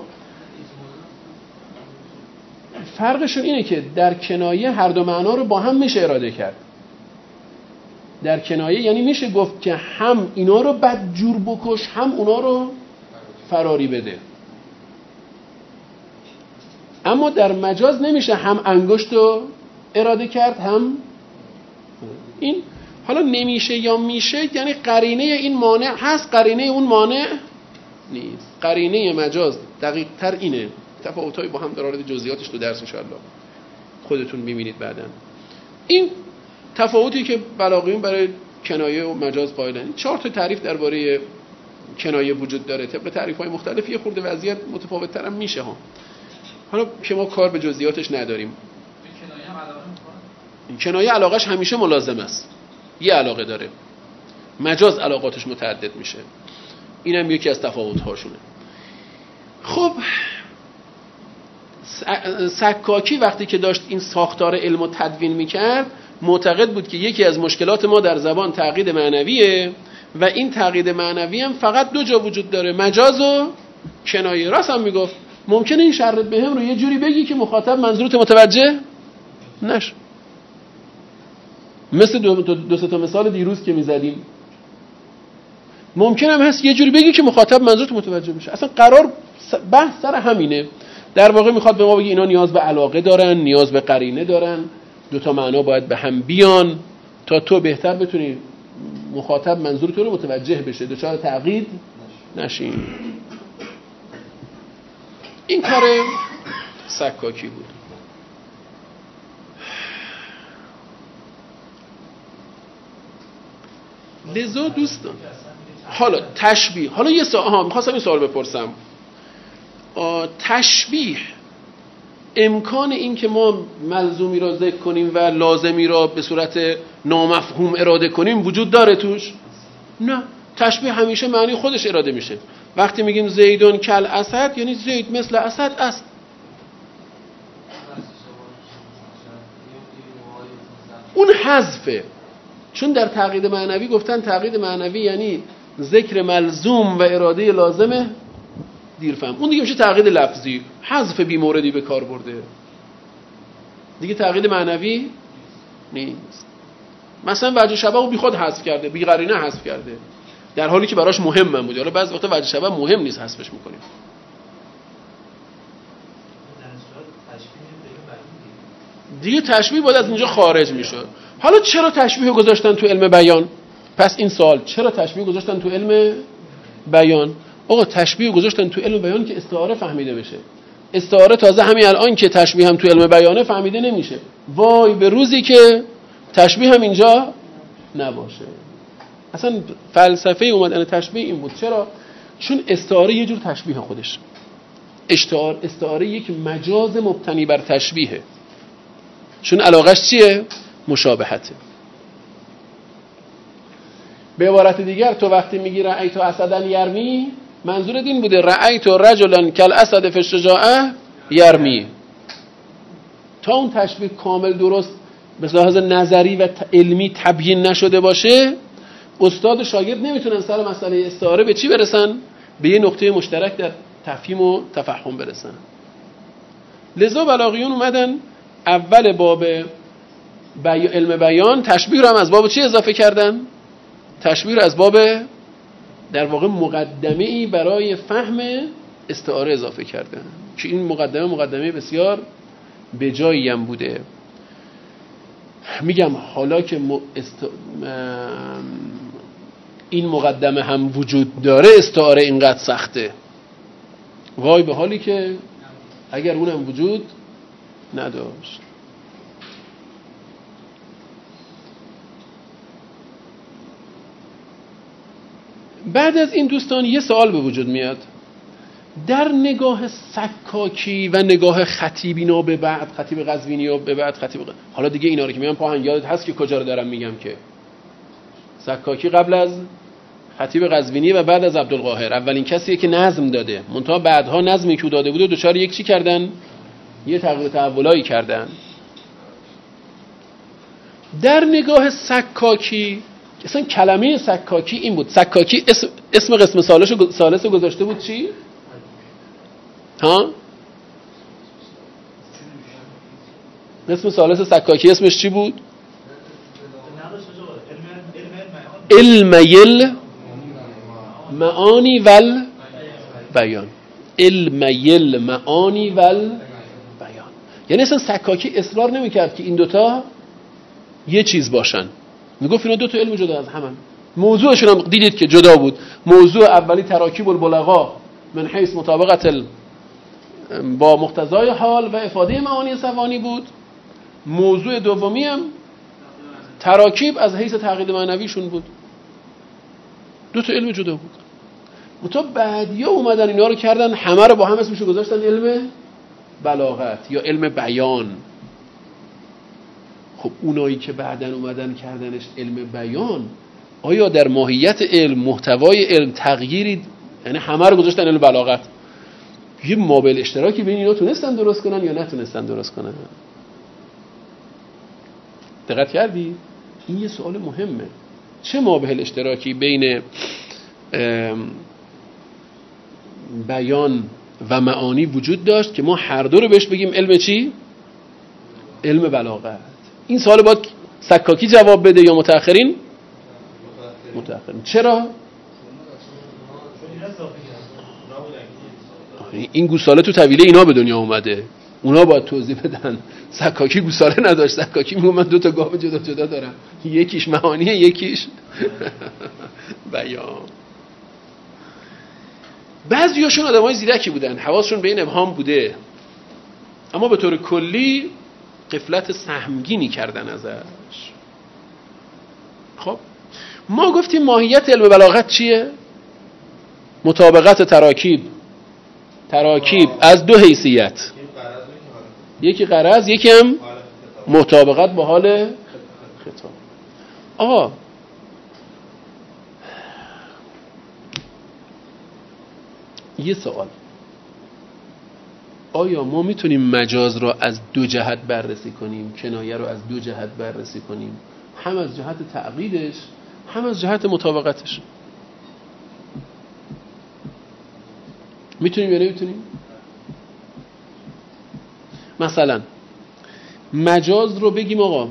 فرقشون اینه که در کنایه هر دو معنا رو با هم میشه اراده کرد. در کنایه یعنی میشه گفت که هم اینا رو بدجور بکش، هم اونا رو فراری بده. اما در مجاز نمیشه هم انگشت رو اراده کرد هم این. حالا نمیشه یا میشه، یعنی قرینه این مانع هست، قرینه اون مانع نیست. قرینه مجاز دقیق تر اینه. تفاوت‌های با هم در مورد جزئیاتش تو درس انشاءالله خودتون می‌بینید بعداً. این تفاوتی که بلاغیون برای کنایه و مجاز قائلن. چهار تا تعریف درباره کنایه وجود داره، طبق تعریف‌های مختلف یه خورده وضعیت متفاوت‌تر هم میشه ها. حالا که ما کار به جزئیاتش نداریم. کنایه هم علاقه می‌کنه. کنایه علاقش همیشه ملازم است، یه علاقه داره. مجاز علاقاتش متعدد میشه، اینم یکی از تفاوت‌هاشونه. خب سکاکی وقتی که داشت این ساختار علم رو تدوین میکرد معتقد بود که یکی از مشکلات ما در زبان تعقید معنویه و این تعقید معنوی هم فقط دو جا وجود داره، مجاز و کنایه. راست هم میگفت ممکنه این شرط بهم رو یه جوری بگی که مخاطب منظورت متوجه نشه، مثل دو, دو, دو سه تا مثال دیروز که میزدیم. ممکنه هم هست یه جوری بگی که مخاطب منظورت متوجه بشه. اصلا قرار بحث سر همینه. در واقع میخواد به ما بگه اینا نیاز به علاقه دارن، نیاز به قرینه دارن، دو تا معنا باید به هم بیان تا تو بهتر بتونی مخاطب منظور تو رو متوجه بشه، دچار تعقید نشین. این کار سکاکی بود. لذا دوستان حالا تشبیه، حالا یه سوال ها می‌خواستم این سوال بپرسم، تشبیه امکان این که ما ملزومی را ذکر کنیم و لازمی را به صورت نامفهوم اراده کنیم وجود داره توش؟ نه، تشبیه همیشه معنی خودش اراده میشه. وقتی میگیم زیدون کل اسد یعنی زید مثل اسد است. اون حذفه، چون در تعقید معنوی گفتن تعقید معنوی یعنی ذکر ملزوم و اراده لازمه دیر فهم. اون دیگه میشه تعقید لفظی، حذف بی موردی به کار برده، دیگه تعقید معنوی نیست. مثلا وجه شبه رو بی خود حذف کرده، بی قرینه حذف کرده، در حالی که براش مهم بوده. حالا بعضی وقتا وجه شبه مهم نیست حذفش میکنیم. دیگه تشبیه باید از اینجا خارج میشه. حالا چرا تشبیه گذاشتن تو علم بیان؟ پس این سوال چرا تشبیه گذاشتن تو علم بیان؟ آقا تشبیه گذاشتن تو علم بیان که استعاره فهمیده بشه. استعاره تازه همین الان که تشبیه هم تو علم بیانه فهمیده نمیشه. وای به روزی که تشبیه هم اینجا نباشه. اصلا فلسفه اومدن تشبیه این بود. چرا؟ چون استعاره یه جور تشبیه خودش. استعاره استعاره یک مجاز مبتنی بر تشبیهه. چون علاقش چیه؟ مشابهته. به عبارت دیگر تو وقتی میگی رأیت اسدن یرمی، منظورت این بوده رأیت رجلا کل اسد فی الشجاعه یرمی. تا اون تشبیه کامل درست به لحاظ نظری و علمی تبیین نشده باشه، استاد و شاگرد نمیتونن سر مسئله استعاره به چی برسن؟ به یه نقطه مشترک در تفهیم و تفهم برسن. لذا بلاغیون اومدن اول باب بی... علم بیان تشبیه رو هم از باب چی اضافه کردن؟ تشبیه رو از باب در واقع مقدمه‌ای برای فهم استعاره اضافه کردن که این مقدمه مقدمه بسیار به جایی هم بوده. میگم حالا که م... است... این مقدمه هم وجود داره استعاره اینقدر سخته، وای به حالی که اگر اونم وجود نداشت. بعد از این دوستان یه سوال به وجود میاد در نگاه سکاکی و نگاه خطیبینا به بعد، خطیب قزوینی و به بعد خطیب قزوینی. حالا دیگه اینا رو که میگم پاهن یادت هست که کجا رو دارم میگم که سکاکی قبل از خطیب قزوینی و بعد از عبدالقاهر اولین کسیه که نظم داده، منتها بعدها نظمی که داده بوده دوچار یک چی کردن؟ یه تغییر تحولایی کردن. در نگاه سکاکی اصلا کلمه سکاکی این بود. سکاکی اسم, اسم قسم ثالث گذاشته بود چی؟ ها؟ اسم ثالث سکاکی اسمش چی بود؟ علم یل معانی ول بیان. علم یل معانی ول بیان. یعنی اصلا سکاکی اصرار نمی کرد که این دوتا یه چیز باشن، میگفت اینا دو تا علم جدا از همن. موضوعشون هم دیدید که جدا بود. موضوع اولی تراکیب البلغا من حیث مطابقت ال... با مقتضای حال و افاده معانی سوانی بود. موضوع دومی هم تراکیب از حیث تعقید معنویشون بود. دو تا علم جدا بود. متا بعدیا اومدن اینا رو کردن همه رو با هم اسمشو گذاشتن علم بلاغت یا علم بیان. خب اونایی که بعدن اومدن کردنش علم بیان، آیا در ماهیت علم، محتوای علم تغییری، یعنی همه رو گذاشتن علم بلاغت، یه مابل اشتراکی بین اینا تونستن درست کنن یا نتونستن درست کنن؟ دقت کردی؟ این یه سوال مهمه. چه مابل اشتراکی بین بیان و معانی وجود داشت که ما هر دو رو بهش بگیم علم چی؟ علم بلاغت. این سوال باید سکاکی جواب بده یا متأخرین؟ متأخرین. چرا؟ این گوساله تو طویله اینا به دنیا اومده، اونا باید توضیح بدن. سکاکی گوساله نداشت. سکاکی میگه من دو تا گاو جدا جدا دارم، یکیش معانیه یکیش بیان. بعضیاشون آدمای زیرکی بودن، حواسشون به این ابهام بوده، اما به طور کلی غفلت سهمگینی کردن ازش. خب ما گفتیم ماهیت علم بلاغت چیه؟ مطابقت تراکیب. تراکیب از دو حیثیت، یکی غرض یکی هم مطابقت با حال خطاب. آقا یه سوال، آیا ما میتونیم مجاز را از دو جهت بررسی کنیم، کنایه رو از دو جهت بررسی کنیم، هم از جهت تعقیدش هم از جهت مطابقتش؟ میتونیم یا نمیتونیم؟ مثلا مجاز رو بگیم آقا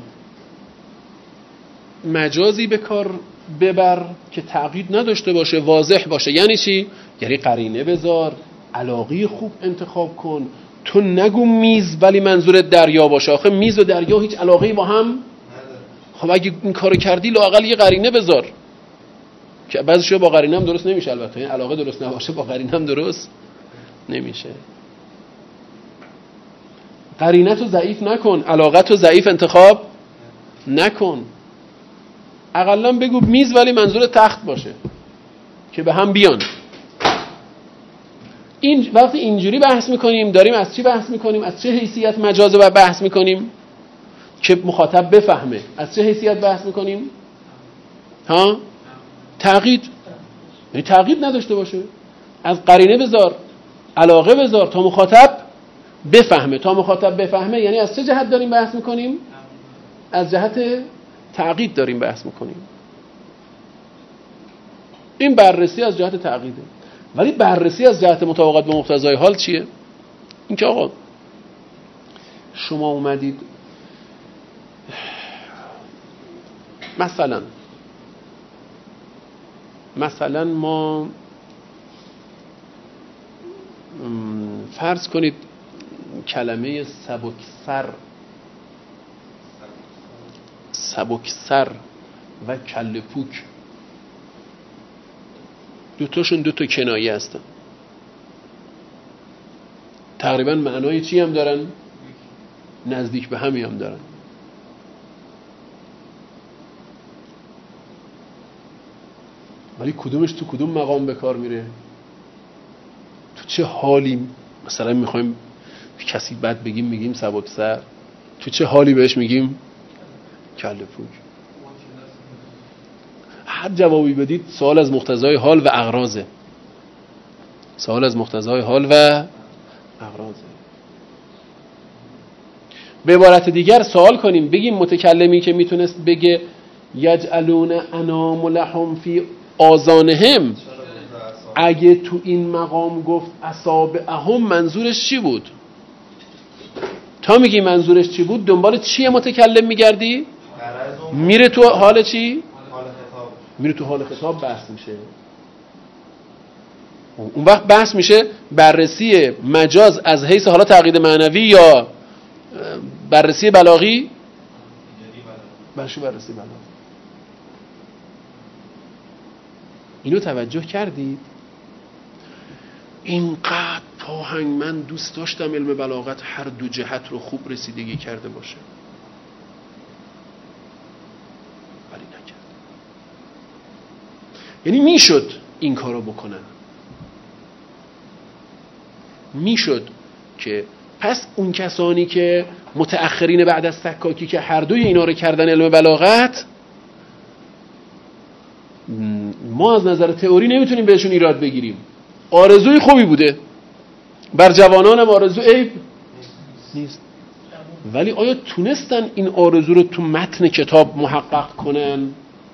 مجازی به کار ببر که تعقید نداشته باشه، واضح باشه. یعنی چی؟ یعنی قرینه بذار، علاقه خوب انتخاب کن، تو نگو میز ولی منظورت دریا باشه. آخه میز و دریا هیچ علاقه‌ای با هم خب اگه این کارو کردی لااقل یه قرینه بذار، که بعضیش با قرینه هم درست نمیشه. البته این علاقه درست نباشه با قرینه هم درست نمیشه. قرینه تو ضعیف نکن، علاقه تو ضعیف انتخاب نکن. اقلا بگو میز ولی منظور تخت باشه که به هم بیان. این وقتی اینجوری بحث میکنیم داریم از چی بحث میکنیم؟ از چه حیثیت مجازه و بحث میکنیم که مخاطب بفهمه؟ از چه حیثیت بحث میکنیم؟ ها؟ تعقید. یعنی تعقید نداشته باشه، از قرینه بذار، علاقه بذار تا مخاطب بفهمه. تا مخاطب بفهمه یعنی از چه جهت داریم بحث میکنیم؟ از جهت تعقید داریم بحث میکنیم. این بررسی از جهت تعقیده. ولی بررسی از جهت مطابقت با مقتضای حال چیه؟ این که آقا شما اومدید مثلا مثلا ما فرض کنید کلمه سبکسر سبکسر و کله پوک دوتاشون دوتا کنایه هستن، تقریبا معنای چی هم دارن؟ نزدیک به همی هم دارن. ولی کدومش تو کدوم مقام به کار میره؟ تو چه حالی مثلا میخوایم کسی بد بگیم میگیم سبکسر، تو چه حالی بهش میگیم کله پوک؟ هر جوابی بدید سوال از مقتضای حال و اغراضه، سوال از مقتضای حال و اغراضه. به عبارت دیگر سوال کنیم بگیم متکلمی که میتونست بگه یجعلون انام لهم فی آذانهم، اگه تو این مقام گفت اصابعهم منظورش چی بود؟ تا میگی منظورش چی بود دنبال چیه متکلم میگردی؟ میره تو حال چی؟ میره تو حال خطاب بحث میشه. اون وقت بحث میشه بررسی مجاز از حیث حالا تعقید معنوی یا بررسی بلاغی؟ بررسی بررسی بلاغی. اینو توجه کردید؟ اینقدر پاهنگ من دوست داشتم علم بلاغت هر دو جهت رو خوب رسیدگی کرده باشه، ولی نکرد. یعنی میشد این کارو بکنن، میشد که پس اون کسانی که متأخرین بعد از سکاکی که هر دوی اینا رو کردن علم بلاغت، ما از نظر تئوری نمیتونیم بهشون ایراد بگیریم، آرزوی خوبی بوده، بر جوانانم آرزو عیب نیست. ولی آیا تونستن این آرزو رو تو متن کتاب محقق کنن؟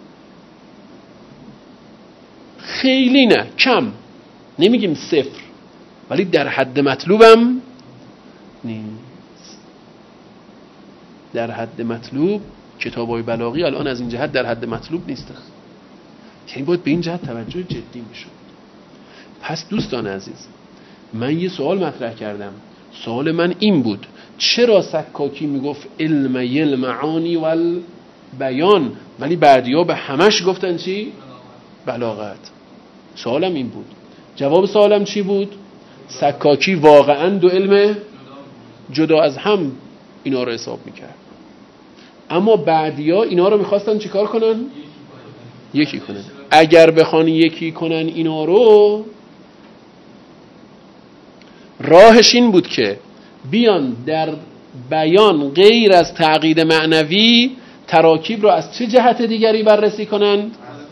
خیلی نه، کم، نمیگیم صفر، ولی در حد مطلوبم نیست. در حد مطلوب کتاب‌های بلاغی الان از این جهت در حد مطلوب نیستن، یعنی باید به این جهت توجه جدی میشد. پس دوستان عزیز، من یه سوال مطرح کردم، سوال من این بود چرا سکاکی میگفت علم یل معانی و بیان ولی بعدیا به همش گفتن چی؟ بلاغت. سوالم این بود. جواب سوالم چی بود؟ سکاکی واقعا دو علم جدا از هم اینا رو حساب میکرد، اما بعدیا اینا رو میخواستن چی کار کنن؟ یکی کنن. اگر بخوان یکی کنن اینا رو، راهش این بود که بیان در بیان غیر از تعقید معنوی تراکیب رو از چه جهت دیگری بررسی کنن؟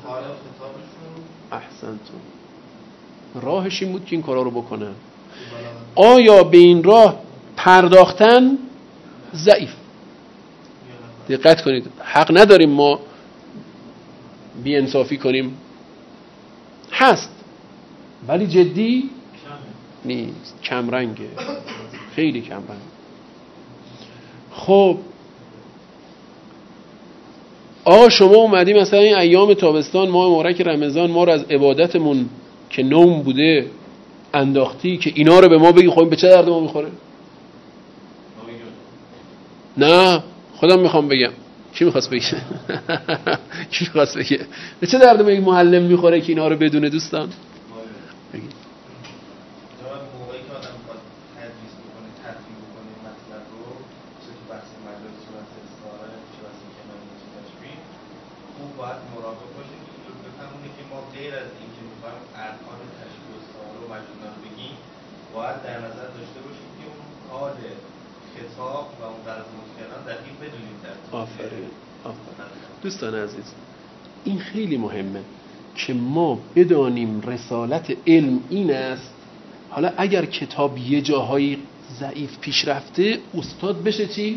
احسنتون. راهش این بود که این کارا رو بکنن. آیا به این راه پرداختن؟ ضعیف. دقت کنید، حق نداریم ما بی انصافی کنیم، هست ولی جدی نیست، کم رنگه، خیلی کم رنگ. خب آقا شما اومدی مثلا این ایام تابستان ماه مبارک رمضان ما رو از عبادتمون که نوم بوده انداختی که اینا رو به ما بگی، خب به چه درد ما میخوره؟ نه خودم میخوام بگم. کی میخواست بگه؟ کی میخواست بگه؟ به چه درد ما یک معلم میخوره که اینا رو بدونه دوستان؟ بگید. موقعی که آدم میخواد تدریس بکنه، تدریس بکنه مطلب رو، چه تو بحث مجاز، چه بحث استعاره، چه بحث کنایه، چه تشبیه، خوب باید مراقب باشه که بفهمونه که ما غیر از این که میخوایم ارکان تشبیه و استعاره و مجازا رو بگیم، باید در نظر داشته باشیم که اون حال خطاب و اون طرف متکلم دقیق بدونیم. آفرین. آفرین. دوستان عزیز، این خیلی مهمه که ما بدانیم رسالت علم این است. حالا اگر کتاب یه جاهایی ضعیف پیش رفته، استاد بشه چی؟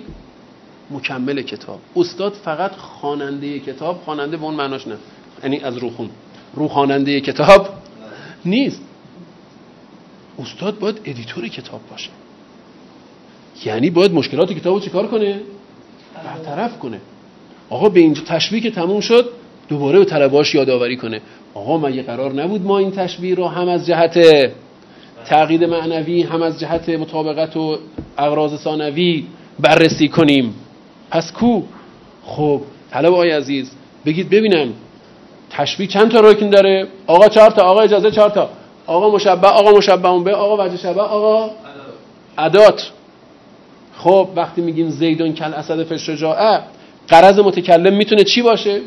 مکمل کتاب. استاد فقط خواننده کتاب، خواننده به اون معناش نه، یعنی از روخون رو خواننده کتاب نیست. استاد باید ادیتور کتاب باشه، یعنی باید مشکلات کتابو چیکار کنه؟ برطرف کنه. آقا به اینجا تشبیه که تموم شد دوباره به طلبه‌هاش یادآوری کنه آقا مگه قرار نبود ما این تشبیه رو هم از جهت تعقید معنوی هم از جهت مطابقت و اغراض ثانوی بررسی کنیم؟ پس کو؟ خب طلب آقای عزیز بگید ببینم تشبیه چند تا رکن داره؟ آقا چهار تا. آقا اجازه چهار تا. آقا مشبه، آقا مشبه به، آقا وجه شبه، آقا ادات. خب وقتی میگیم زیدون کل اسد فی الشجاعه، غرض متکلم میتونه چی باشه؟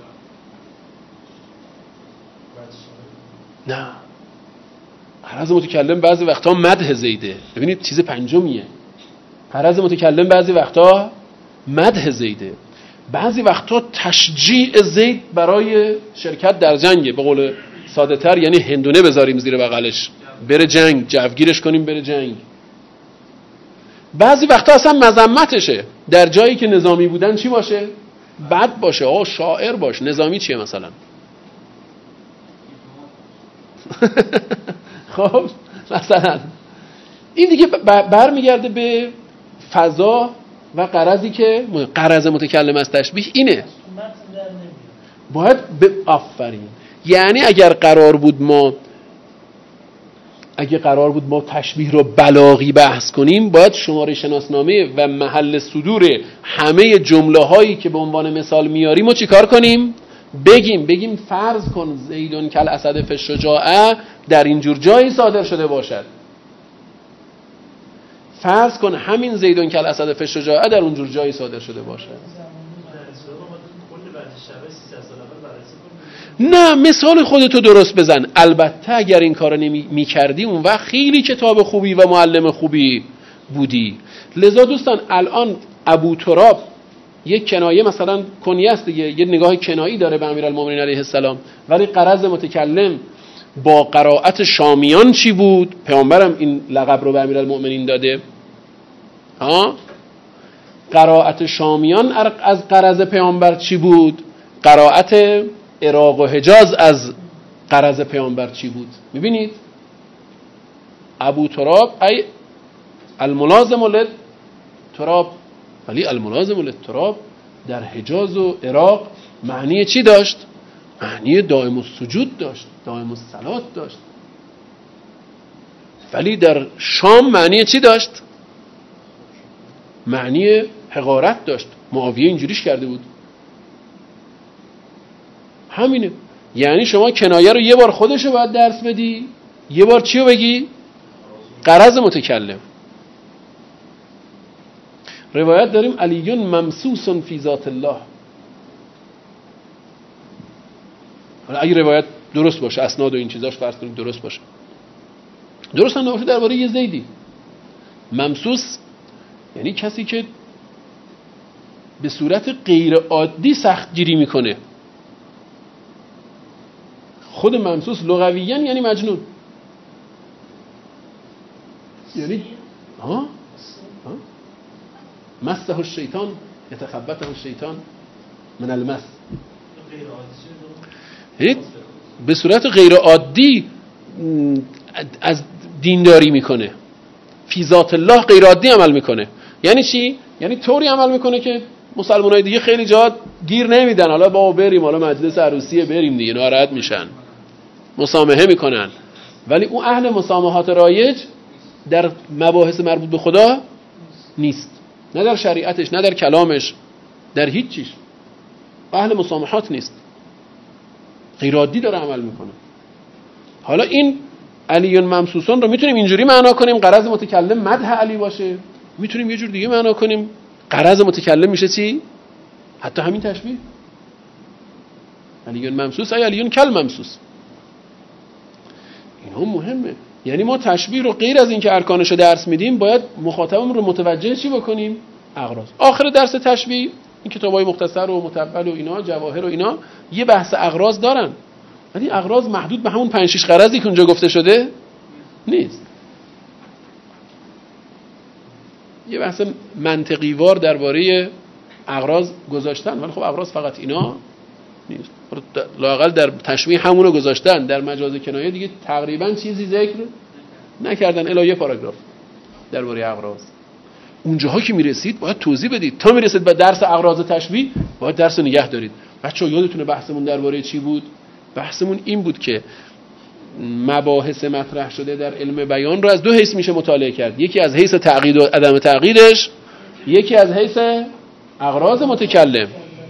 نه، غرض متکلم بعضی وقتا مدح زیده. ببینید چیز پنجمیه، غرض متکلم بعضی وقتا مدح زیده، بعضی وقتا تشجیع زید برای شرکت در جنگه. به قول ساده تر یعنی هندونه بذاریم زیر بغلش بره جنگ، جوگیرش کنیم بره جنگ. بعضی وقتا اصلا مذمتشه، در جایی که نظامی بودن چی باشه؟ بد باشه. آه شاعر باش. نظامی چیه مثلا؟ خب مثلا این دیگه برمیگرده به فضا و غرضی که غرض متکلم از تشبیه اینه. باید به آفرین، یعنی اگر قرار بود ما اگه قرار بود ما تشبیه رو بلاغی بحث کنیم، باید شماره شناسنامه و محل صدور همه جمله هایی که به عنوان مثال میاریم و چی کار کنیم؟ بگیم بگیم فرض کن زیدون کل اسد فی الشجاعه در اینجور جایی صادر شده باشد. فرض کن همین زیدون کل اسد فی الشجاعه در اونجور جایی صادر شده باشد. نه، مثال خودتو درست بزن. البته اگر این کارو نمی کردی اون وقت خیلی کتاب خوبی و معلم خوبی بودی. لذا دوستان الان ابو تراب یک کنایه مثلا کنیه است دیگه، یه نگاه کنایی داره به امیرالمومنین علیه السلام، ولی غرض متکلم با قرائت شامیان چی بود؟ پیامبرم این لقب رو به امیرالمومنین داده. ها؟ قرائت شامیان از غرض پیامبر چی بود؟ قرائت عراق و حجاز از غرض پیامبر چی بود؟ میبینید؟ ابو تراب ای الملازم للتراب، ولی الملازم للتراب در حجاز و عراق معنی چی داشت؟ معنی دائم السجود داشت، دائم الصلات داشت. ولی در شام معنی چی داشت؟ معنی حقارت داشت. معاویه اینجوریش کرده بود. همینه. یعنی شما کنایه رو یه بار خودشو باید درس بدی، یه بار چیو بگی؟ غرض متکلم. روایت داریم علیون ممسوس فی ذات الله. حالا اگه روایت درست باشه، اسناد و این چیزاش فرض کنیم درست باشه، درست هم نباشه درباره یه زیدی ممسوس یعنی کسی که به صورت غیر عادی سخت گیری میکنه. خود ممسوس لغویاً یعنی مجنون. یعنی ها ها مسه الشیطان یتخبطه الشیطان من المس. به صورت غیر عادی از دینداری میکنه، فی ذات الله غیر عادی عمل میکنه. یعنی چی؟ یعنی طوری عمل میکنه که مسلمانای دیگه خیلی جا گیر نمیدن. حالا بابا بریم، حالا مجلس عروسیه بریم دیگه، ناراحت میشن، مسامحه میکنن. ولی اون اهل مسامحات رایج در مباحث مربوط به خدا نیست، نه در شریعتش، نه در کلامش، در هیچ چیز اهل مسامحات نیست، غیر عادی داره عمل میکنه. حالا این علیون ممسوسون رو میتونیم اینجوری معنا کنیم غرض متکلم مدح علی باشه، میتونیم یه جور دیگه معنا کنیم غرض متکلم میشه چی؟ حتی همین تشبیه علیون ممسوس ای علیون کل ممسوس. این هم مهمه. یعنی ما تشبیه رو غیر از این که ارکانش رو درس میدیم، باید مخاطبمون رو متوجه چی بکنیم؟ اغراض. آخر درس تشبیه این کتابای مختصر و متول و اینا، جواهر و اینا، یه بحث اغراض دارن، ولی اغراض محدود به همون پنج شش غرضی که اونجا گفته شده نیست. یه بحث منطقی وار درباره اغراض گذاشتن، ولی خب اغراض فقط اینا نیست. لااقل در تشبیه همونو گذاشتن، در مجاز کنایه دیگه تقریبا چیزی ذکر نکردن الا یه پاراگراف درباره اغراض. اونجاها که میرسید باید توضیح بدید. تا میرسید به درس اغراض تشبیه باید درس نگه دارید. بچه‌ها یادتونه بحثمون درباره چی بود؟ بحثمون این بود که مباحث مطرح شده در علم بیان رو از دو حیث میشه مطالعه کرد. یکی از حیث تعقید و عدم تعقیدش، یکی از حیث اغراض متکلم.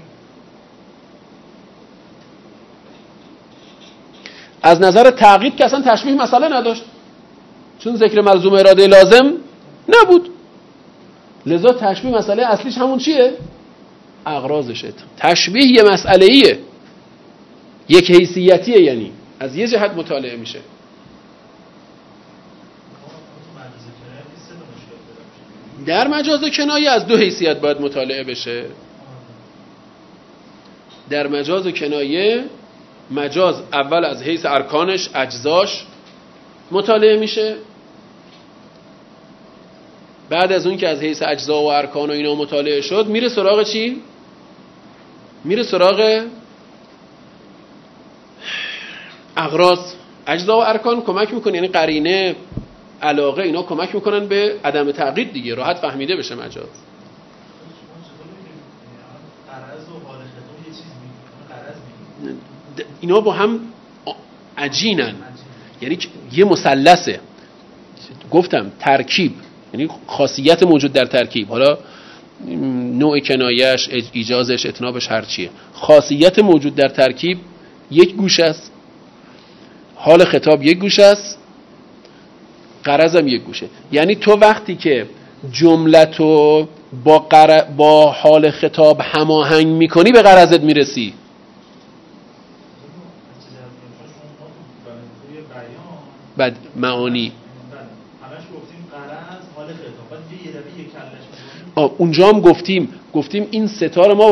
از نظر تعقید که اصلا تشبیه مسئله نداشت، چون ذکر ملزوم اراده لازم نبود، لذا تشبیه مسئله اصلیش همون چیه؟ اغراضشه. تشبیه یه مسئله ایه، یک حیثیتیه، یعنی از یه جهت مطالعه میشه. در مجاز کنایه از دو حیثیت باید مطالعه بشه. در مجاز کنایه مجاز اول از حیث ارکانش، اجزاش مطالعه میشه، بعد از اون که از حیث اجزا و ارکان و اینا مطالعه شد میره سراغ چی؟ میره سراغ اغراض. اجزا و ارکان کمک میکنه، یعنی قرینه، علاقه، اینا کمک میکنن به عدم تعقید دیگه، راحت فهمیده بشه مجاز. اینا با هم عجینن، یعنی یه مثلثه. گفتم ترکیب یعنی خاصیت موجود در ترکیب، حالا نوع کنایش، ایجازش، اتنابش، هر چیه، خاصیت موجود در ترکیب یک گوشه است، حال خطاب یک گوشه است، غرض هم یک گوشه. یعنی تو وقتی که جملتو با, قر... با حال خطاب هماهنگ میکنی به غرضت میرسی. بعد معانی آه اونجا هم گفتیم گفتیم این ستاره ما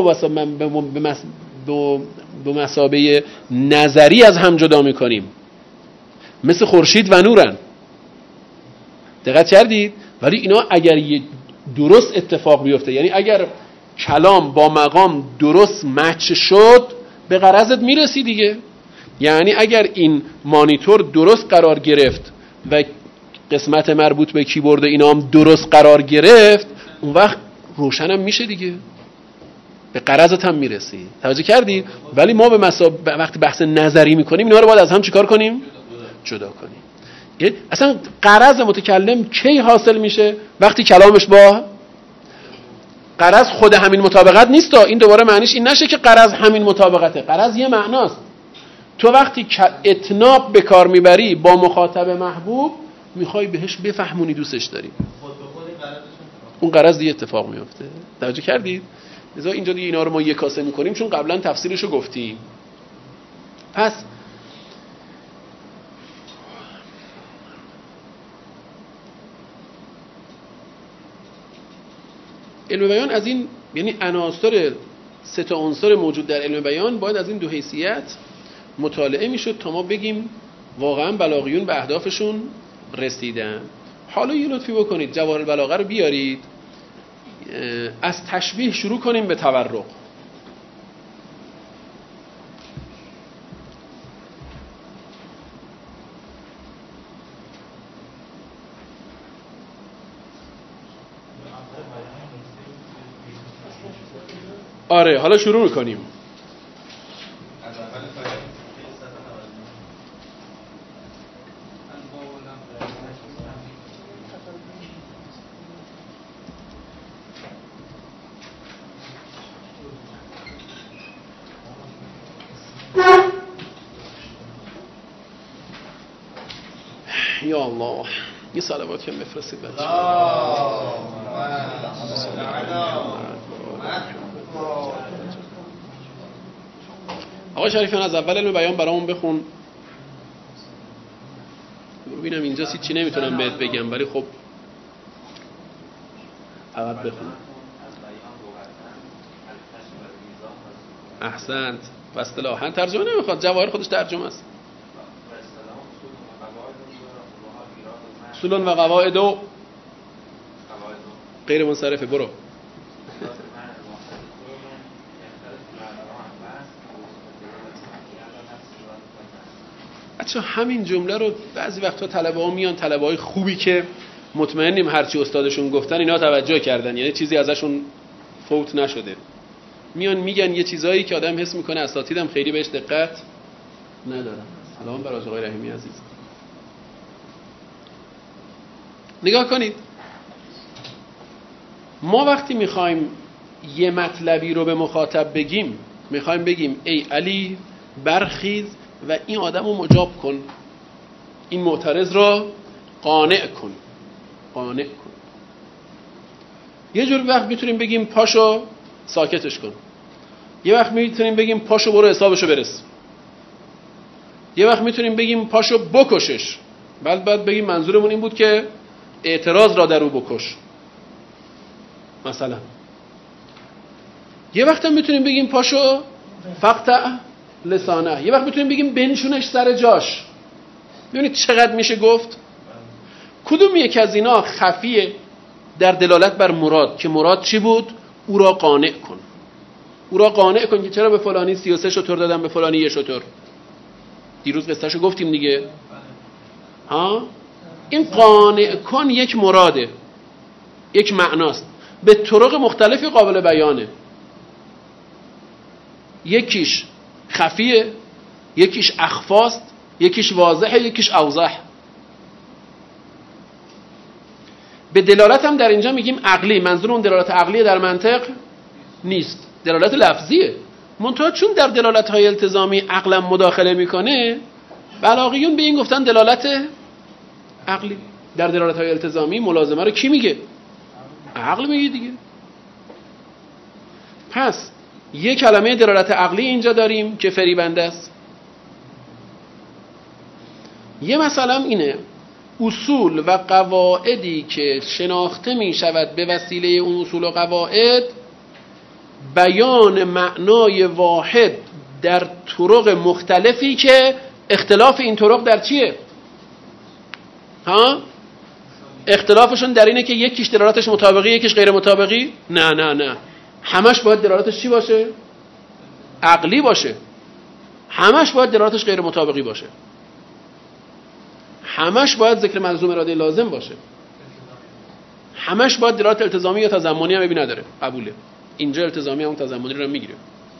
به مثابه نظری از هم جدا میکنیم، مثل خورشید و نورن. دقت کردید؟ ولی اینا اگر درست اتفاق بیفته، یعنی اگر کلام با مقام درست مچ شد به غرضت میرسی دیگه. یعنی اگر این مانیتور درست قرار گرفت و قسمت مربوط به کیبورد اینا هم درست قرار گرفت، اون وقت روشنم میشه دیگه، به غرضت هم میرسی. توجه کردی؟ ولی ما به مساب... وقتی بحث نظری میکنیم اینا رو باید از هم چیکار کنیم؟ جدا کنیم. یعنی اصلا غرض متکلم کی حاصل میشه؟ وقتی کلامش با غرض خود همین مطابقت نیست. این دوباره معنیش این نشه که غرض همین مطابقته. غرض یه معناست. تو وقتی اتناب به کار میبری با مخاطب محبوب، میخوای بهش بفهمونی دوستش داری، اون غرض دیگه اتفاق میفته. توجه کردید؟ لذا اینجا دیگه اینا رو ما یک کاسه میکنیم چون قبلا تفسیرش رو گفتیم. پس علم بیان از این، یعنی عناصر سه تا عنصر موجود در علم بیان باید از این دو حیثیت مطالعه میشد تا ما بگیم واقعا بلاغیون به اهدافشون رسیدن. حالا یه لطفی بکنید جواهر البلاغه رو بیارید، از تشبیه شروع کنیم به تورق. آره حالا شروع میکنیم. یا الله یه صلوات که بفرستید بچه. آقا شریفیان از اول علم بیان برامون بخون. ببینم اینجا چی نمیتونم بهت بگم ولی خب فقط بخون. احسنت. و اصطلاحاً ترجمه نمیخواد، جواهر خودش ترجمه است. اصول و قواعد و غیر منصرفه. برو. بچه همین جمله رو بعضی وقتا طلبه ها میان، طلبه های خوبی که مطمئنیم هرچی استادشون گفتن اینا توجه کردن، یعنی چیزی ازشون فوت نشده، میان میگن یه چیزایی که آدم حس میکنه اساتیدم خیلی بهش دقت ندارن. سلام بر آقای رحیمی عزیز. نگاه کنید، ما وقتی میخوایم یه مطلبی رو به مخاطب بگیم، میخوایم بگیم ای علی برخیز و این آدم رو مجاب کن، این معترض رو قانع کن، قانع کن. یه جور وقت میتونیم بگیم پاشو ساکتش کن، یه وقت میتونیم بگیم پاشو برو حسابشو برس، یه وقت میتونیم بگیم پاشو بکشش، بعد بعد بگیم منظورمون این بود که اعتراض را در او بکش مثلا. یه وقت هم میتونیم بگیم پاشو فقطع لسانه، یه وقت میتونیم بگیم بنشونش سر جاش. ببینید چقدر میشه گفت. کدوم یک از اینا خفیه در دلالت بر مراد که مراد چی بود؟ او را قانع کن، او را قانع کن که چرا به فلانی سی و سه شتر دادم به فلانی یه شتر. دیروز قصهشو گفتیم دیگه. ها؟ این قانع کن یک مراده، یک معناست، به طرق مختلفی قابل بیانه. یکیش خفیه، یکیش اخفاست، یکیش واضحه، یکیش اوضح. به دلالت هم در اینجا میگیم عقلی، منظور اون دلالت عقلی در منطق نیست، دلالت لفظیه. منتها چون در دلالت های التزامی عقلم مداخله میکنه، بلاغیون به این گفتن دلالت عقلی. در دلالت های التزامی ملازمه رو کی میگه؟ عقل میگه دیگه. پس یه کلمه دلالت عقلی اینجا داریم که فریبنده است. یه مثلا اینه اصول و قواعدی که شناخته می شود به وسیله اون اصول و قواعد، بیان معنای واحد در طرق مختلفی که اختلاف این طرق در چیه؟ ها؟ اختلافشون در اینه که یکیش دلالتش مطابقی یکیش غیر مطابقی؟ نه نه نه، همش باید دلالتش چی باشه؟ عقلی باشه. همش باید دلالتش غیر مطابقی باشه. همش باید ذکر ملزوم اراده لازم باشه. همش باید دلالت التزامی یا تضمنی هم ببین نداره. قبوله. اینجا التزامی هم تضمنی رو میگیره.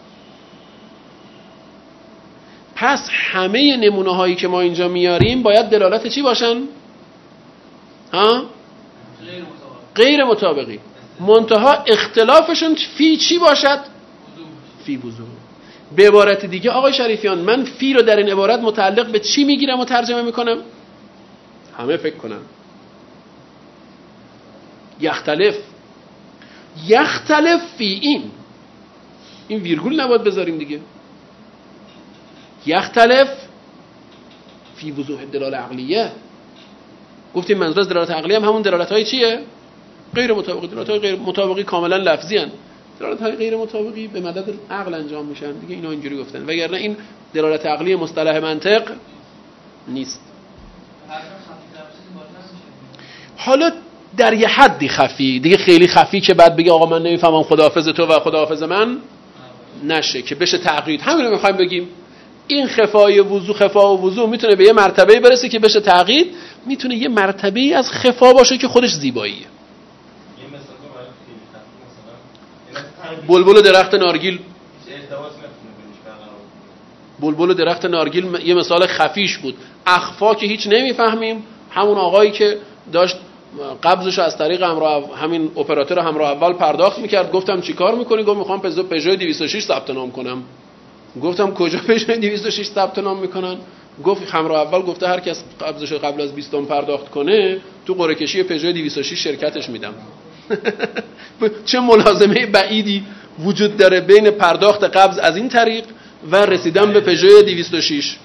پس همه نمونه هایی که ما اینجا میاریم باید دلالت چی باشن؟ ها؟ غیر مطابقی. منتها اختلافشون فی چی باشد؟ فی وضوح. به عبارت دیگه آقای شریفیان، من فی رو در این عبارت متعلق به چی میگیرم و ترجمه میکنم؟ همه فکر کنم یختلف. یختلف فی این این ویرگول نباید بذاریم دیگه. یختلف فی وضوح دلاله عقلیه. گفتیم منظور از دلالت عقلی هم همون دلالت های چیه؟ غیر مطابقی. دلالت های غیر مطابقی کاملا لفظی هستند. دلالت های غیر مطابقی به مدد عقل انجام میشن دیگه. اینا اینجوری گفتن، وگرنه این دلالت عقلی مصطلح منطق نیست. حالا در یه حدی خفی، دیگه خیلی خفی که بعد بگه آقا من نمیفهمم خداحافظ تو و خداحافظ من نشه، که بشه تعقید. همین رو میخوایم بگیم. این خفای وضو، خفا و وضو میتونه به یه مرتبه برسه که بشه تعقید، میتونه یه مرتبه از خفا باشه که خودش زیباییه. بلبل درخت نارگیل، بلبل درخت نارگیل یه مثال خفیش بود. اخفا که هیچ نمیفهمیم. همون آقایی که داشت قبضشو از طریق همراه همین اپراتور همراه اول پرداخت میکرد، گفتم چیکار میکنی؟ گفت میخوام پژو دویست و شش ثبت نام کنم. گفتم کجا پژو دویست و شش ثبت نام میکنن؟ گفت همراه اول گفته هر کس قبضشو قبل از بیستم پرداخت کنه تو قرعه کشی پژو دویست و شش شرکتش میدم. چه ملازمه بعیدی وجود داره بین پرداخت قبض از این طریق و رسیدن به پژو دویست و شش.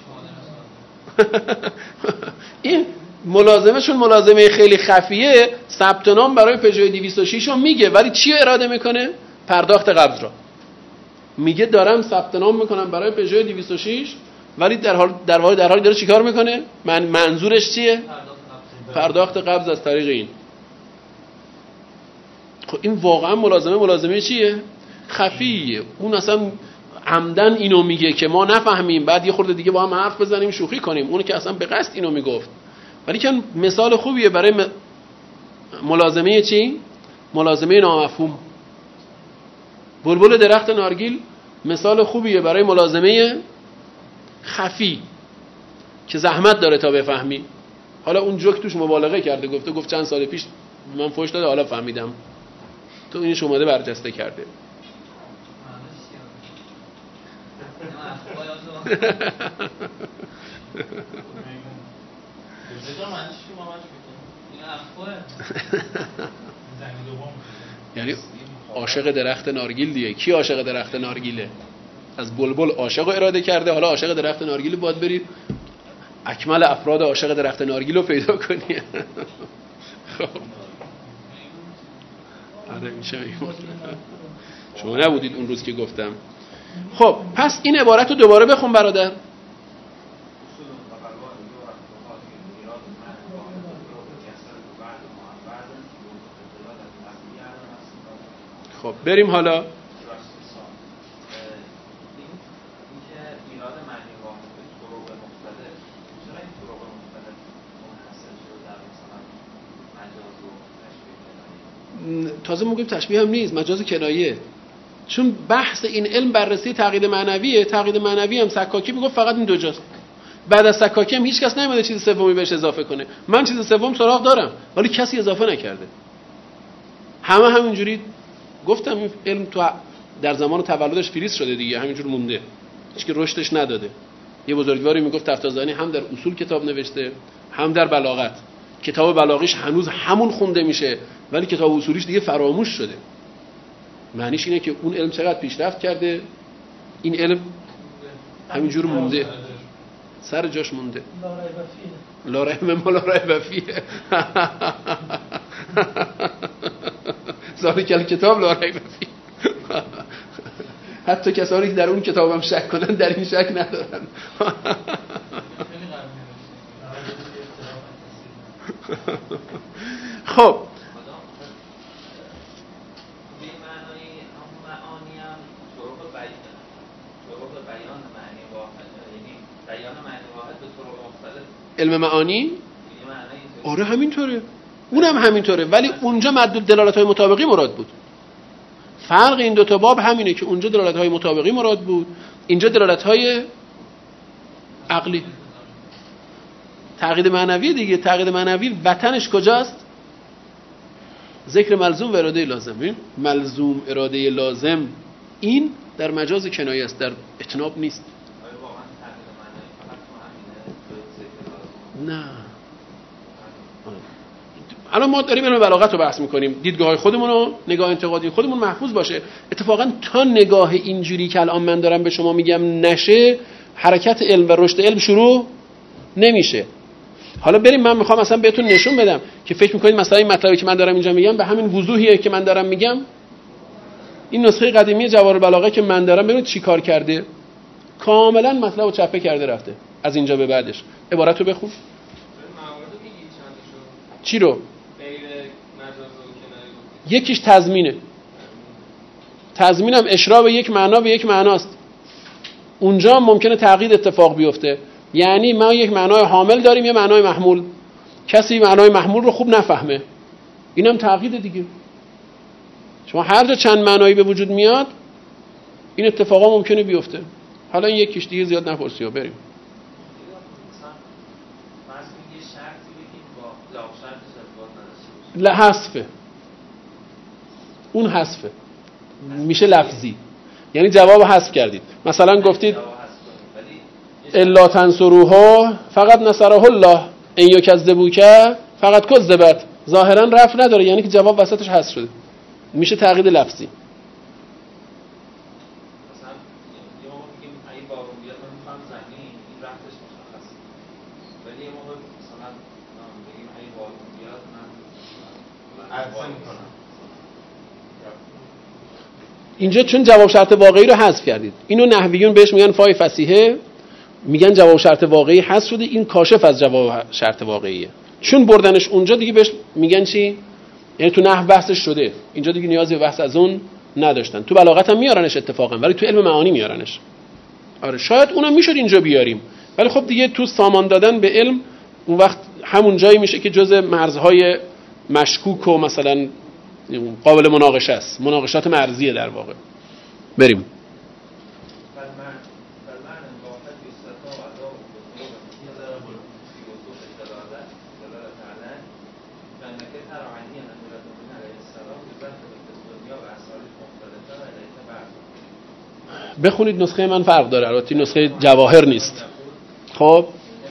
این ملازمه چون ملازمه خیلی خفیه، ثبت نام برای پژو دویست و شش رو میگه، ولی چی اراده میکنه؟ پرداخت قبض را میگه دارم ثبت نام میکنم برای پژو دویست و شش، ولی در حال در واقع در حالی داره چیکار میکنه؟ من منظورش چیه؟ پرداخت قبض از طریق این. خب این واقعا ملازمه ملازمه چیه؟ خفیه. اون اصلا عمدن اینو میگه که ما نفهمیم، بعد یه خورده دیگه با هم حرف بزنیم شوخی کنیم. اونو که اصلا به قصد اینو میگفت. ولی که مثال خوبیه برای ملازمه چی؟ ملازمه نامفهوم. بلبل درخت نارگیل مثال خوبیه برای ملازمه خفی که زحمت داره تا بفهمی. حالا اون جوک توش مبالغه کرده، گفته گفت چند سال پیش من فوش داده حالا فهمیدم، تو اینش اومده برجسته کرده. یعنی عاشق درخت نارگیل دیگه. کی عاشق درخت نارگیله؟ از بلبل عاشق اراده کرده، حالا عاشق درخت نارگیل باید برید اکمل افراد عاشق درخت نارگیل رو پیدا کنی. خب آره میشه. شما نبودید اون روز که گفتم. خب پس این عبارت رو دوباره بخون برادر. خب بریم حالا. تازه میگیم تشبیه هم نیست، مجاز کنایه. چون بحث این علم بررسی تعقید معنویه. تعقید معنوی هم سکاکی میگفت فقط این دو جاست. بعد از سکاکی هم هیچ کس نمیده چیز سومی بهش اضافه کنه. من چیز سوم سراغ دارم ولی کسی اضافه نکرده. همه همینجوری گفتم این علم تو در زمان تولدش فریز شده دیگه، همینجور مونده، هیچ که رشدش نداده. یه بزرگواری میگفت تفتازانی هم در اصول کتاب نوشته هم در بلاغت. کتاب بلاغیش هنوز همون خونده میشه ولی کتاب اصولیش دیگه فراموش شده. معنیش اینه که اون علم چقدر پیشرفت کرده، این علم همینجور مونده، سر جاش مونده. لا ریب ما لا ریب فیه. ذالک الکتاب لا ریب فیه. حتی کسانی که در اون کتاب هم شک کنن در این شک ندارن. خب علم معانی آره همینطوره، اونم همینطوره، ولی اونجا مدلول دلالت های مطابقی مراد بود. فرق این دو تا باب همینه که اونجا دلالت های مطابقی مراد بود، اینجا دلالت های عقلی. تعقید معنوی دیگه، تعقید معنوی وطنش کجاست؟ ذکر ملزوم و اراده لازم. ببین ملزوم اراده لازم این در مجاز کنایه است، در اتناب نیست. نه الان ما داریم علم بلاغت رو بحث میکنیم، دیدگاه خودمون رو، نگاه انتقادی خودمون محفوظ باشه. اتفاقا تا نگاه اینجوری که الان من دارم به شما میگم نشه، حرکت علم و رشد علم شروع نمیشه. حالا بریم، من میخوام اصلا بهتون نشون بدم که فکر میکنید مثلا این مطلبی که من دارم اینجا میگم به همین وضوحیه که من دارم میگم. این نسخه قدیمی جواهر البلاغه که من دارم ببینید چی کار کرده، کاملا مطلب رو چپه کرده رفته. از اینجا به بعدش عبارت رو بخون. چی رو؟ یکیش تضمینه. تضمینم اشراع به یک معنا به یک معناست. اونجا ممکنه تغییر اتفاق بیفته. یعنی ما یک معنای حامل داریم، یه معنای محمول. کسی معنای محمول رو خوب نفهمه، اینم تغییر دیگه. شما هر جا چند معنایی به وجود میاد این اتفاقا ممکنه بیفته. حالا این یکیش دیگه زیاد نپرسیم، بریم. حذفه، اون حذفه میشه لفظی، یعنی جواب حذف کردید. مثلا گفتید الا تنصروها فقط نصره الله ان یکذبوک فقط کذبت، ظاهرا رفع نداره، یعنی که جواب وسطش حذف شده، میشه تعقید لفظی. اینجا چون جواب شرط واقعی رو حذف کردید، اینو نحویون بهش میگن فای فصیحه، میگن جواب شرط واقعی حذف شده، این کاشف از جواب شرط واقعیه. چون بردنش اونجا دیگه بهش میگن چی؟ یعنی تو نحو بحثش شده، اینجا دیگه نیازی به بحث از اون نداشتن. تو بلاغت هم میارنش اتفاقا، ولی تو علم معانی میارنش. آره شاید اونم میشد اینجا بیاریم، ولی خب دیگه تو سامان دادن به علم اون وقت همون جایی میشه که جزء مرزهای مشکوک و مثلا قابل مناقشه است، مناقشات مرزیه در واقع. بریم. بخونید، نسخه من فرق داره، البته نسخه جواهر نیست. خب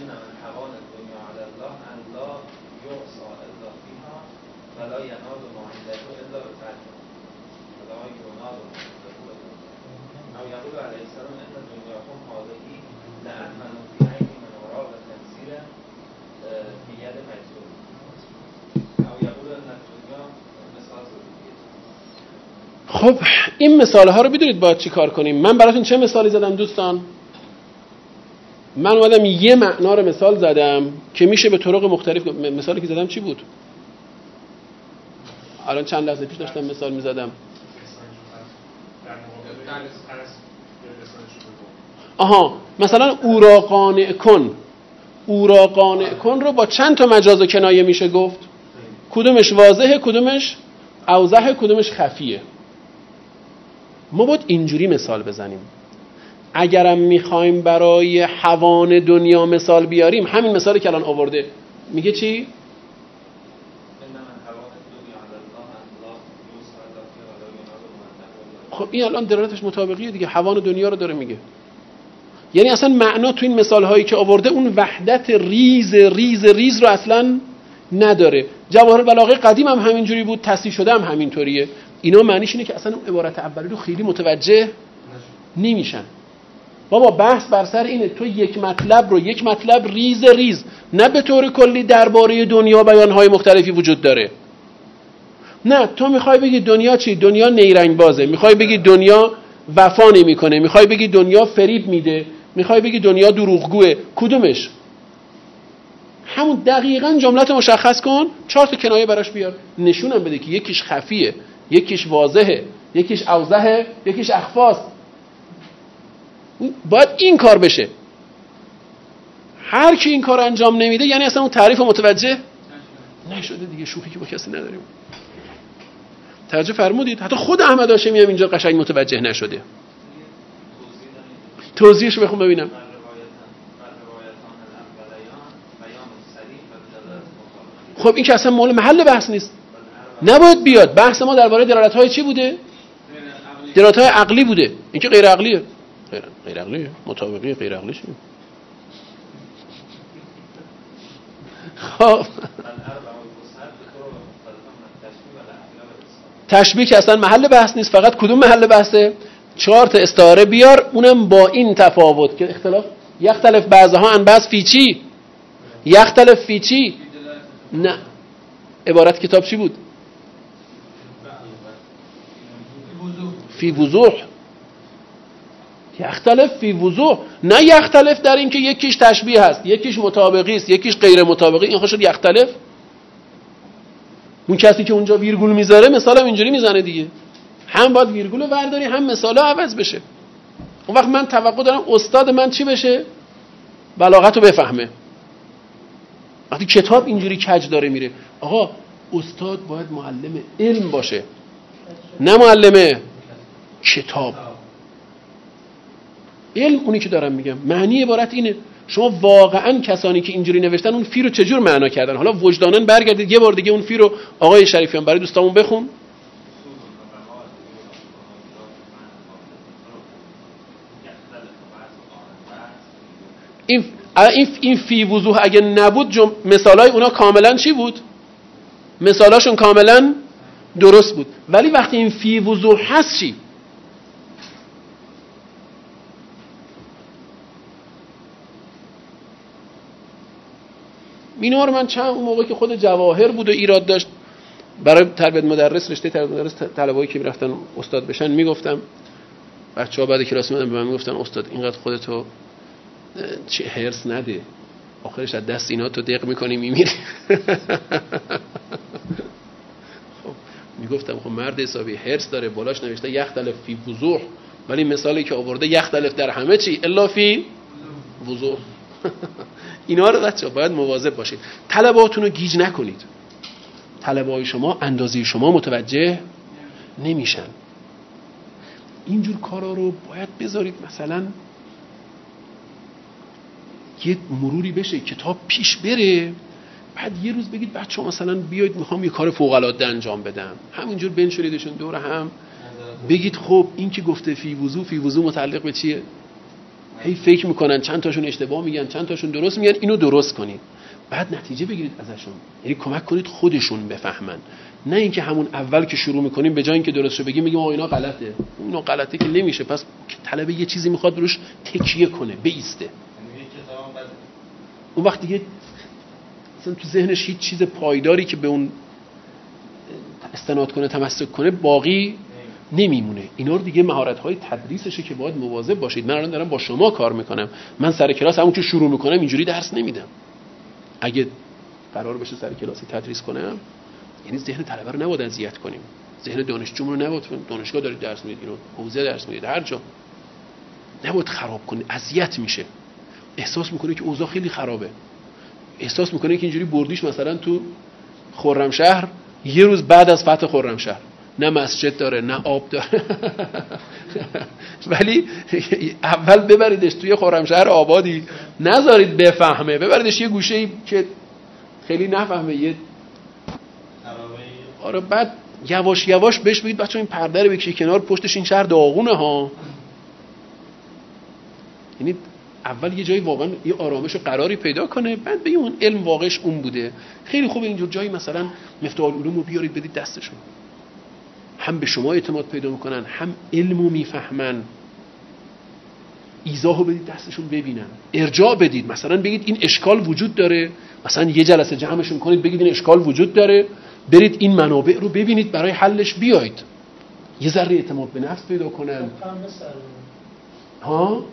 خب این مثال ها رو بدونید باید چی کار کنیم. من براتون چه مثالی زدم دوستان؟ من اومدم یه معنا رو مثال زدم که میشه به طرق مختلف. مثالی که زدم چی بود؟ الان چند لحظه پیش داشتم مثال میزدم. آها مثلا او را قانع کن. او را قانع کن رو با چند تا مجاز و کنایه میشه گفت؟ کدومش واضحه، کدومش اوضحه، کدومش خفیه. ما باید اینجوری مثال بزنیم. اگرم میخوایم برای حوان دنیا مثال بیاریم، همین مثالی که الان آورده میگه چی؟ خب این الان دلالتش مطابقیه دیگه، حوان دنیا رو داره میگه. یعنی اصلا معنا تو این مثال هایی که آورده اون وحدت ریز ریز ریز رو اصلا نداره. جواهر بلاغه قدیم هم همینجوری بود، تصحیح شده هم همینطوریه. اینا معنیش اینه که اصلا اون عبارت اولی رو خیلی متوجه نمیشن. بابا بحث بر سر اینه تو یک مطلب رو یک مطلب ریز ریز، نه به طور کلی درباره دنیا بیانهای مختلفی وجود داره. نه تو میخوای بگی دنیا چی؟ دنیا نیرنگ بازه. میخوای بگی دنیا وفا نمیکنه. میخوای بگی دنیا فریب میده. میخوای بگی دنیا دروغگوه. کدومش؟ همون دقیقاً جملت مشخص کن، چهار تا کنایه براش بیار، نشونم بده که یکیش خفیه، یکیش واضحه، یکیش اوضحه، یکیش اخفاست. باید این کار بشه. هر کی این کار انجام نمیده یعنی اصلا اون تعریف متوجه نشده دیگه. شوخی که با کسی نداریم. توجه فرمودید؟ حتی خود احمد هاشمی هم اینجا قشنگ متوجه نشده. توضیحش بخون ببینم. خب این که اصلا مال محل بحث نیست، نباید بیاد. بحث ما درباره دلالت‌های چی بوده؟ دلالت‌های عقلی بوده. این که غیر عقلیه. غیر غیر عقلیه. مطابقی غیر عقلی چیه؟ خب تشبیه که اصلا محل بحث نیست. فقط کدوم محل بحثه؟ چهار تا استعاره بیار، اونم با این تفاوت که اختلاف یختلف بعضها عن بعض فی چی؟ یختلف فی چی؟ نه عبارت کتاب چی بود؟ فی وضوح. یختلف فی وضوح، نه یختلف در این که یکیش تشبیه هست، یکیش مطابقی است، یکیش غیر مطابقی. این خوشت یختلف. اون کسی که اونجا ویرگول میذاره مثلا اینجوری میزنه دیگه. هم باید ویرگول برداری هم مثلا عوض بشه. اون وقت من توقع دارم استاد من چی بشه؟ بلاغت رو بفهمه. وقتی کتاب اینجوری کج داره میره، آقا استاد باید معلم علم باشه، نه معلم کتاب. علم اونی که دارم میگم، معنی عبارت اینه. شما واقعا کسانی که اینجوری نوشتن اون فی رو چجور معنا کردن؟ حالا وجدانن برگردید یه بار دیگه اون فی رو آقای شریفیان برای دوستامون بخون. این این این فی وضوح اگه نبود جم... مثالای اونا کاملا چی بود؟ مثالاشون کاملا درست بود. ولی وقتی این فی وضوح هست چی؟ اینا رو من چند اون موقع که خود جواهر بود و ایراد داشت برای تربیت مدرس، رشته تربیت مدرس طلبه‌ای که میرفتن استاد بشن میگفتم، بچه‌ها بعد کلاس میادن به من میگفتن استاد اینقدر خودتو چه هرس نده، آخرش از دست اینا تو دق میکنی میمیری. خب میگفتم خب مرد حسابی هرس داره، بالاش نوشته یختلف فی وضوح، ولی مثالی که آورده یختلف در همه چی الا فی وضوح. اینا رو بچه‌ها باید مواظب باشید، طلباتون رو گیج نکنید. طلبه‌های شما اندازه شما متوجه نمیشن. اینجور کارا رو باید بذارید مثلا یه مروری بشه، کتاب پیش بره، بعد یه روز بگید بچه‌ها مثلا بیاید میخوام یه کار فوق‌العاده انجام بدم، همینجور بنشونیدشون دور هم، بگید خب این که گفته فی وضو، فی وضو متعلق به چیه؟ هی فکر میکنن، چند تاشون اشتباه میگن، چند تاشون درست میگن، اینو درست کنید، بعد نتیجه بگیرید ازشون، یعنی کمک کنید خودشون بفهمن، نه اینکه همون اول که شروع میکنیم به جای اینکه درستشو بگیم بگیم آ اینا غلطه، اینا غلطه که نمیشه. پس طلبه یه چیزی میخواد روش تکیه کنه، بیسته، اون وقت دیگه اصلا تو ذهنش هیچ چیز پایداری که به اون استناد کنه، تمسک کنه باقی نمیمونه. اینا رو دیگه مهارت‌های تدریسشه که باید مواظب باشید. من الان دارم با شما کار میکنم، من سر کلاس همون که شروع میکنم اینجوری درس نمیدم. اگه قرار بشه سر کلاسی تدریس کنم، یعنی ذهن طلبه رو نباید اذیت کنیم، ذهن دانشجومون رو نباید، دانشگاه دارید درس میدید، اینو حوزه درس میدید، هر جا نباید خراب کنید، اذیت میشه، احساس میکنه که اوضاع خیلی خرابه، احساس میکنه که اینجوری بردیش مثلا تو خرمشهر یه روز بعد از فتح خرمشهر، نه مسجد داره نه آب داره. ولی اول ببریدش توی خرمشهر آبادی، نذارید بفهمه، ببریدش یه گوشه‌ای که خیلی نفهمه، یه آره، بعد یواش یواش بهش بگید بچه‌ها این پرده رو بکشید کنار، پشتش این شهر داغونه ها. یعنی اول یه جایی واقعا یه آرامش و قراری پیدا کنه، بعد بگیم اون علم واقعش اون بوده. خیلی خوبه اینجور جایی مثلا مفتاح العلوم رو بیارید بدید دستشون، هم به شما اعتماد پیدا میکنن، هم علمو میفهمن، ایزاحو بدید دستشون ببینن، ارجاع بدید، مثلا بگید این اشکال وجود داره، مثلا یه جلسه جمعشون کنید بگید این اشکال وجود داره، برید این منابع رو ببینید برای حلش بیاید، یه ذره اعتماد به نفس پیدا کنن. ها؟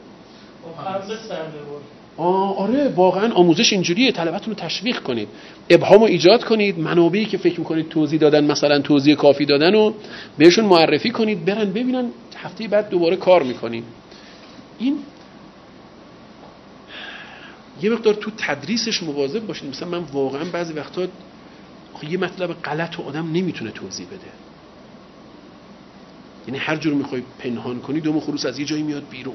آه آره، واقعا آموزش اینجوریه، طلبتون رو تشویق کنید، ابهامو ایجاد کنید، منابعی که فکر میکنید توضیح دادن، مثلا توضیح کافی دادن رو بهشون معرفی کنید، برن ببینن، هفته بعد دوباره کار میکنید. این یه مقدار تو تدریسش مواظب باشید. مثلا من واقعا بعضی وقتا یه مطلب غلط رو آدم نمیتونه توضیح بده، یعنی هر جور میخوای پنهان کنی دوم خروس از یه جایی میاد بیرون،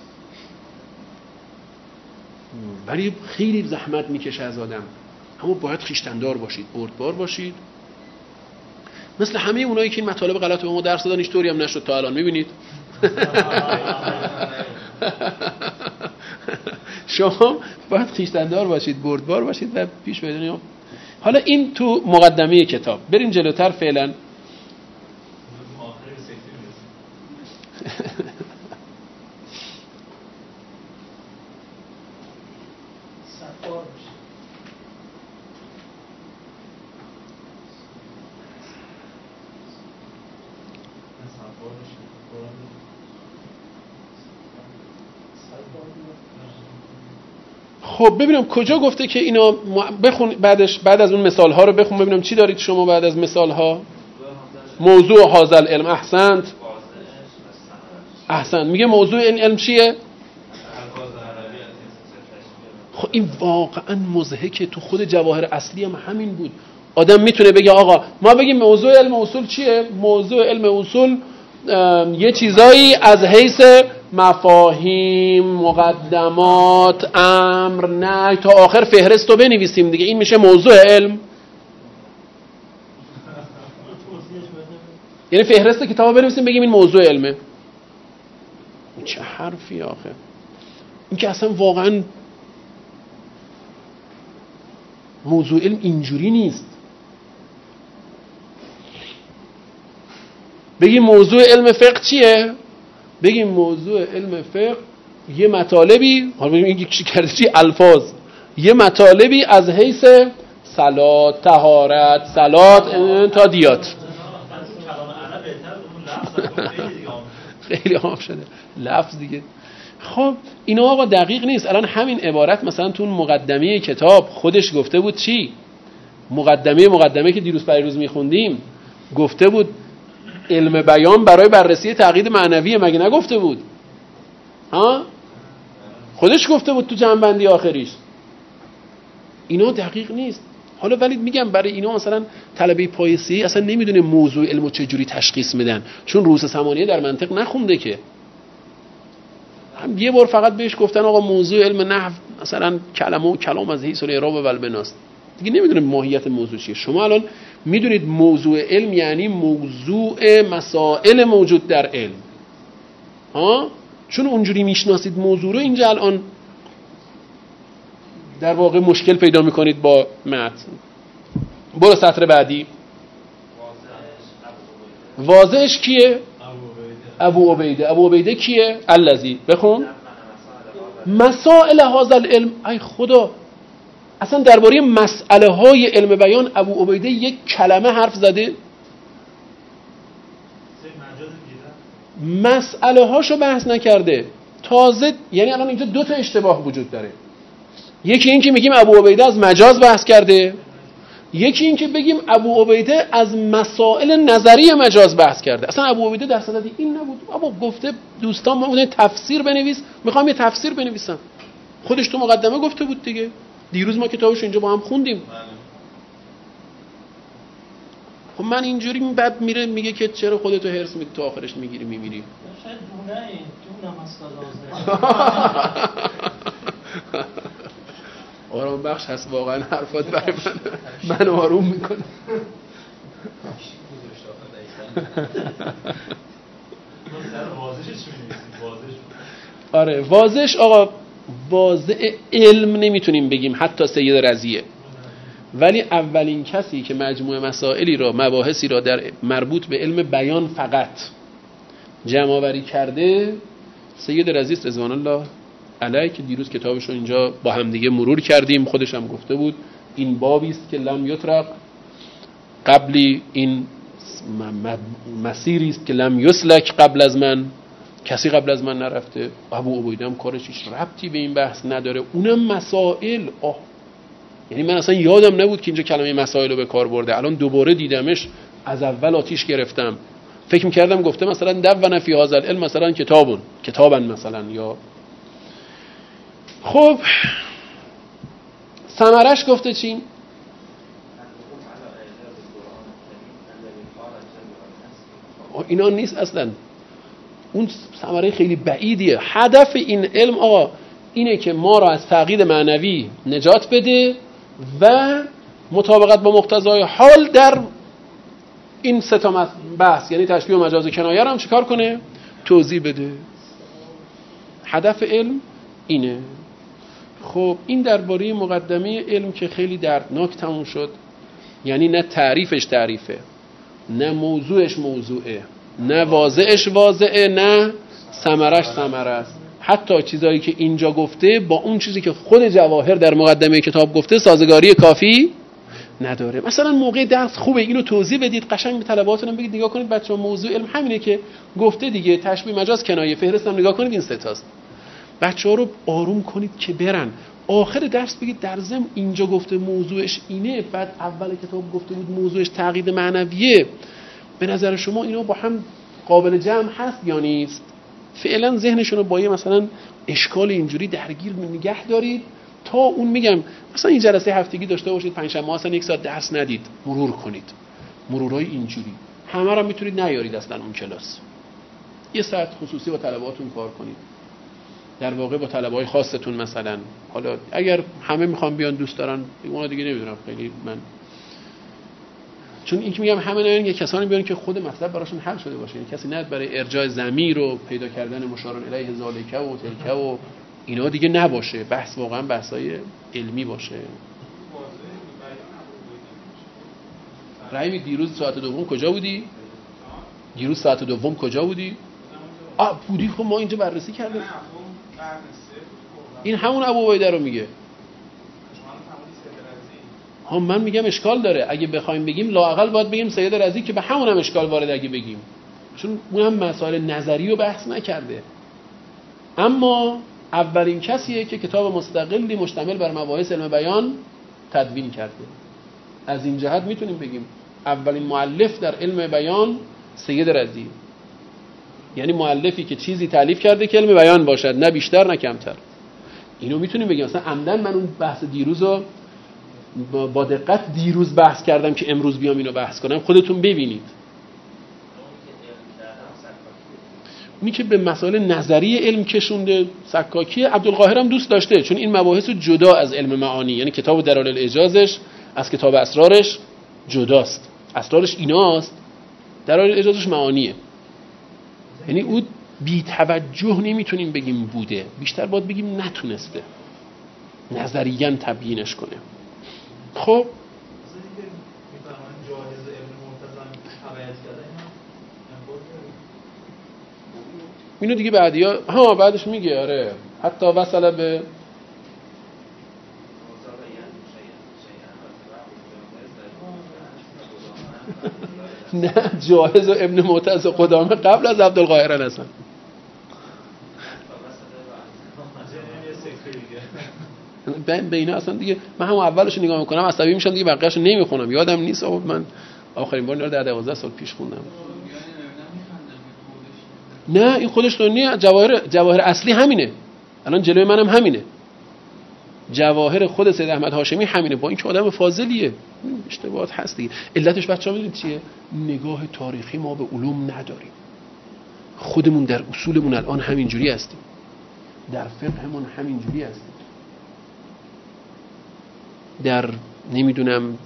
ولی خیلی زحمت میکشه از آدم. اما باید خویشتندار باشید، بردبار باشید، مثل همه اونایی که این مطالب غلط رو به ما درس دادن، هیچ طوری هم نشد تا الان. میبینید شما باید خویشتندار باشید، بردبار باشید و پیش برید. حالا این تو مقدمه کتاب. بریم جلوتر فعلا. خب ببینم کجا گفته که اینا بخون، بعدش بعد از اون مثال ها رو بخون ببینم چی دارید شما بعد از مثال ها. موضوع هذا العلم. احسنت احسنت میگه موضوع این علم چیه؟ خب این واقعا مضحکه، تو خود جواهر اصلی هم همین بود. آدم میتونه بگه آقا ما بگیم موضوع علم اصول چیه؟ موضوع علم اصول یه چیزایی از حیث مفاهیم، مقدمات، امر، نهی تا آخر فهرست رو بنویسیم دیگه، این میشه موضوع علم. یعنی فهرست کتاب بنویسیم بگیم این موضوع علمه. چه حرفی آخه این که اصلا واقعا موضوع علم اینجوری نیست. بگیم موضوع علم فقه چیه؟ بگیم موضوع علم فقه یه مطالبی، حالا بگیم این چی کرده چی؟ الفاظ، یه مطالبی از حیث صلات، طهارت، صلات تا دیات. خیلی عام شده لفظ دیگه. خب اینا آقا دقیق نیست. الان همین عبارت مثلا تو مقدمه کتاب خودش گفته بود چی؟ مقدمه مقدمه که دیروز پریروز میخوندیم گفته بود علم بیان برای بررسی تعقید معنویه، مگه نگفته بود؟ ها؟ خودش گفته بود تو جنبندی آخریش. اینا دقیق نیست. حالا ولی میگم برای اینا مثلا طلبه پایه‌ای اصلا نمیدونه موضوع علمو چجوری تشخیص میدن، چون روس ثمانیه در منطق نخونده که. هم یه بار فقط بهش گفتن آقا موضوع علم نحو مثلا کلمه و کلام از حیث الاعراب و البناست، دیگه نمیدونه ماهیت موضوع چیه. شما الان میدونید موضوع علم یعنی موضوع مسائل موجود در علم، ها؟ چون اونجوری میشناسید موضوع رو، اینجا الان در واقع مشکل پیدا میکنید با متن. برو سطر بعدی. واضحش کیه؟ ابو عبیده. ابو عبیده کیه؟ الذی. بخون. مسائل هذا العلم. ای خدا، اصلا درباره مسئله های علم بیان ابو عبیده یک کلمه حرف زده؟ مسئله هاشو بحث نکرده. تازه یعنی الان اینجا دو تا اشتباه وجود داره. یکی این که میگیم ابو عبیده از مجاز بحث کرده، یکی این که بگیم ابو عبیده از مسائل نظری مجاز بحث کرده. اصلا ابو عبیده در صدد این نبود. ابو گفته دوستان ما بودن تفسیر بنویس، میخوام یه تفسیر بنویسم. خودش تو مقدمه گفته بود دیگه. دیروز ما کتابش اینجا با هم خوندیم. خب من اینجوری بعد میره میگه که چرا خودتو هرس میدی تو آخرش میگیری میمیری. شاید دونه این دونه مسئله آرام بخش هست واقعا، حرفات برای من من آروم میکنه. آره واضحش آقا، واضح علم نمیتونیم بگیم حتی سید رضیه، ولی اولین کسی که مجموعه مسائلی را مباحثی را در مربوط به علم بیان فقط جمع آوری کرده سید رضی است رضوان الله علیه، که دیروز کتابش رو اینجا با هم دیگه مرور کردیم. خودش هم گفته بود این بابی است که لم یطرق، قبلی این مسیری است که لم یسلک قبل از من، کسی قبل از من نرفته. ابو عبیده هم کارش هیچ ربطی به این بحث نداره، اونم مسائل. آه یعنی من اصلا یادم نبود که اینجا کلمه مسائل رو به کار برده، الان دوباره دیدمش، از اول آتیش گرفتم. فکر می‌کردم گفته مثلا دون فی هذا العلم مثلا کتابون کتابن مثلا، یا خب ثمرش گفته چی؟ اینا نیست اصلا، اون ثمره خیلی بعیدیه. هدف این علم آقا اینه که ما را از تعقید معنوی نجات بده و مطابقت با مقتضای حال در این سه تا بحث، یعنی تشبیه و مجاز و کنایه رو هم چیکار کنه؟ توضیح بده. هدف علم اینه. خب این درباره مقدمه علم که خیلی دردناک تموم شد، یعنی نه تعریفش تعریفه، نه موضوعش موضوعه، نه واضحش واضحه، نه ثمرش ثمره است. حتی چیزایی که اینجا گفته با اون چیزی که خود جواهر در مقدمه کتاب گفته سازگاری کافی نداره. مثلا موقع درس خوبه اینو توضیح بدید، قشنگ به طلباتون بگید نگاه کنید بچه‌ها موضوع علم همینه که گفته دیگه، تشبیه مجاز کنایه فهرست هم نگاه کنید این سه تاست. بچه‌ها رو آروم کنید که برن. آخر درس بگید در ضمن اینجا گفته موضوعش اینه، بعد اول کتاب گفته بود موضوعش تعقید معنویه. به نظر شما اینا با هم قابل جمع هست یا نیست؟ فعلا ذهنشون رو با یه مثلا اشکال اینجوری درگیر نگه دارید تا اون میگم مثلا این جلسه هفتگی داشته باشید، پنجشنبه اصلا یک ساعت درس ندید، مرور کنید. مرورای اینجوری همه رو میتونید نیارید اصلا اون کلاس. یه ساعت خصوصی با طلباتون کار کنید، در واقع با طلبه‌های خاصتون. مثلا حالا اگر همه میخوان بیان دوست دارن اونا دیگه نمیدونم خیلی من، چون این که میگم همه نیان، یه کسانی بیان که خود مطلب براشون حل شده باشه، یعنی کسی نه برای ارجاع ضمیر و پیدا کردن مشار الیه ذالک و تلک و اینا دیگه نباشه، بحث واقعا بحثای علمی باشه. رحیمی دیروز ساعت دوم کجا بودی؟ دیروز ساعت دوم کجا بودی؟ آ بودی. خب ما اینجا بررسی کردیم. این همون ابو عبیده رو میگه. ها من میگم اشکال داره، اگه بخوایم بگیم لااقل باید بگیم سید رضی که به همون هم اشکال وارد اگه بگیم، چون اون هم مسائل نظری رو بحث نکرده. اما اولین کسیه که کتاب مستقلی مشتمل بر مباحث علم بیان تدوین کرده. از این جهت میتونیم بگیم اولین مؤلف در علم بیان سید رضی، یعنی مؤلفی که چیزی تالیف کرده که علم بیان باشد، نه بیشتر نه کمتر. اینو میتونیم بگیم. مثلا عمدن من اون بحث دیروز رو با دقت دیروز بحث کردم که امروز بیام اینو بحث کنم، خودتون ببینید. اونی که به مسائل نظری علم کشونده سکاکی، عبدالقاهر هم دوست داشته، چون این مباحث جدا از علم معانی، یعنی کتاب دلائل الاعجازش از کتاب اسرارش جداست. اسرارش ایناست، دلائل الاعجازش معانیه. یعنی او بی توجه نمیتونیم بگیم بوده، بیشتر باید بگیم نتونسته نظریاً تبیینش کنه. خب اینو دیگه بعدیا ها بعدش میگه. آره حتی وصل به نه جاهز و ابن معتز و قدامه قبل از عبدالقاهر هستن. به اینا اصلا دیگه من هم اولش نگاه میکنم عصبی میشم دیگه، بقیه‌اش نمیخونم، یادم نیست. من آخرین بار اینا رو در دوازده سال پیش خوندم. نه این خودش دنیه. جواهر جواهر اصلی همینه، الان جلوی منم همینه. جواهر خود سید احمد هاشمی همینه، با این که آدم فاضلیه. اشتباهات هست دیگه. علتش بچه‌ها میدونید چیه؟ نگاه تاریخی ما به علوم نداریم. خودمون در اصولمون الان همینجوری هستیم، در فقهمون همینجوری هستیم، در نمیدونم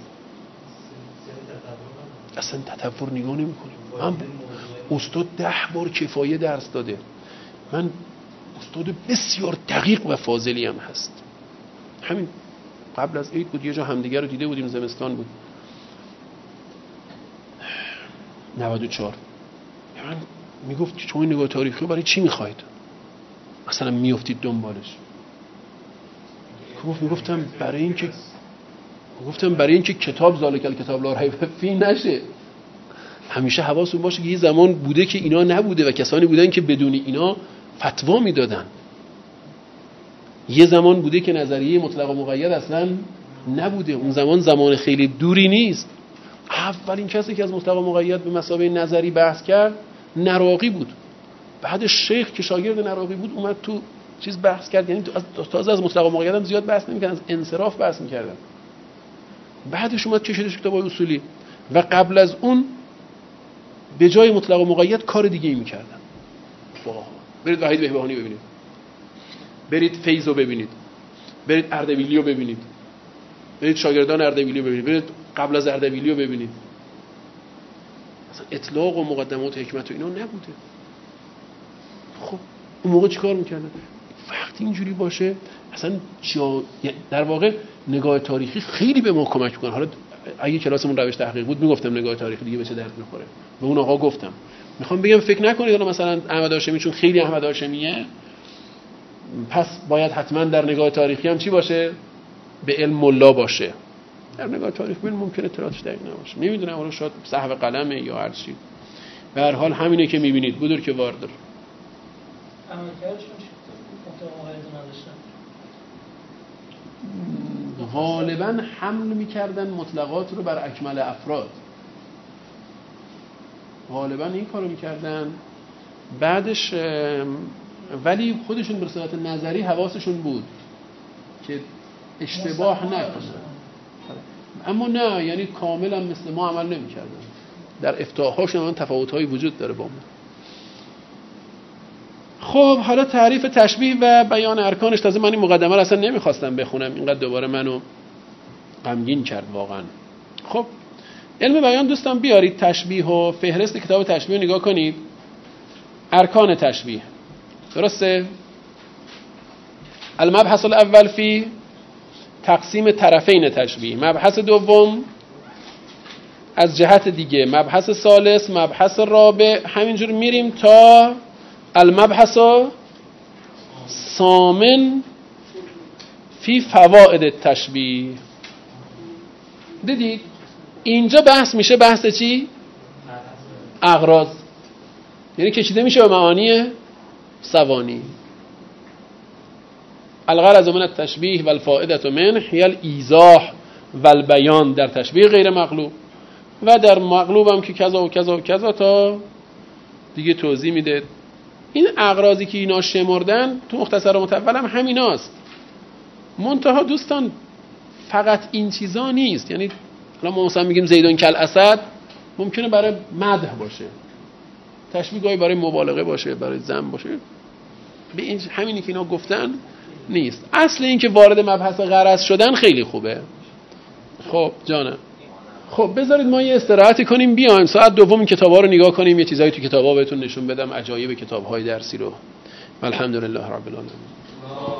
اصلا تطور نگاه نمی کنیم. من استاد ده بار کفایه درس داده، من استاد بسیار دقیق و فاضلی هم هست. همین قبل از عید بود، یه جا همدیگه رو دیده بودیم، زمستان بود نود و چهار. من میگفت که شما این نگاه تاریخی برای چی میخواید؟ مثلا میافتید دنبالش. گفت میگفتم برای این که گفتم برای این که کتاب ذالک کتاب لا ریب فیه نشه. همیشه حواستون باشه که یه زمان بوده که اینا نبوده و کسانی بودن که بدون اینا فتوا میدادن. یه زمان بوده که نظریه مطلق و مقید اصلا نبوده. اون زمان زمان خیلی دوری نیست. اولین کسی که از مطلق و مقید به مثابه نظری بحث کرد نراقی بود. بعد شیخ که شاگرد نراقی بود اومد تو چیز بحث کرد. یعنی تازه از مطلق و مقید هم زیاد بحث نمی‌کردن، از انصراف بحث می‌کردن. بعدش اومد کشیدش کتاب‌های اصولی و قبل از اون به جای مطلق و مقید کار دیگه ای می‌کردن. واه برید وحید بهبهانی ببینید، برید فیض رو ببینید، برید اردبیلی رو ببینید، برید شاگردان اردبیلی رو ببینید، برید قبل از اردبیلی رو ببینید. اصلا اطلاق و مقدمات حکمت و اینا نبوده. خب اون موقع چیکار می‌کردن؟ وقتی اینجوری باشه اصلا جا... در واقع نگاه تاریخی خیلی به ما کمک می‌کنه. حالا اگه کلاسمون روش تحقیق بود میگفتم نگاه تاریخی دیگه به چه درد می‌خوره. به اون آقا گفتم میخوام بگم فکر نکنید حالا مثلا احمد هاشمی چون خیلی احمد هاشمیه پس باید حتما در نگاه تاریخی هم چی باشه؟ به علم ملا باشه. در نگاه تاریخی ممکنه اطلاعاتش دقیق نباشه. نمیدونم حالا شاید سهو قلمه یا هر چی. به هر حال همینه که میبینید بودور که واردر. غالبا حمل میکردن مطلقات رو بر اکمل افراد. غالبا این کارو میکردن. بعدش ولی خودشون به صورت نظری حواسشون بود که اشتباه نکنن، اما نه یعنی کاملا مثل ما عمل نمیکردن. در افتاحاشون هم تفاوت‌هایی وجود داره با ما. خب حالا تعریف تشبیه و بیان ارکانش. تازه من این مقدمه رو اصلا نمیخواستم بخونم، اینقدر دوباره منو غمگین کرد واقعا. خب علم بیان دوستان بیارید تشبیه و فهرست کتاب تشبیه رو نگاه کنید. ارکان تشبیه درسته؟ المبحث الاول فی تقسیم طرفین تشبیه، مبحث دوم از جهت دیگه، مبحث ثالث، مبحث رابع، همینجور میریم تا المبحث ثامن فی فوائد تشبیه. دیدید اینجا بحث میشه بحث چی؟ اغراض، یعنی کشیده میشه به معانی سوانی. الغرض من التشبیه والفائده منه هی الایضاح والبیان در تشبیه غیر مقلوب. و در مغلوب هم که کذا و کذا و کذا تا دیگه توضیح میده. این اغراضی که اینا شمردن تو مختصر و مطول هم همیناست. منتها دوستان فقط این چیزا نیست. یعنی الان ما مثلا میگیم زیدون کل اسد، ممکنه برای مدح باشه، تشبیه گاهی برای مبالغه باشه، برای ذم باشه. به این همینی که اینا گفتن نیست. اصل این که وارد مبحث غرض شدن خیلی خوبه. خب جانم، خب بذارید ما یه استراحتی کنیم، بیایم ساعت دوم کتابا رو نگاه کنیم، یه چیزایی تو کتابا بهتون نشون بدم، عجایب کتاب‌های درسی رو. الحمدلله رب العالمین.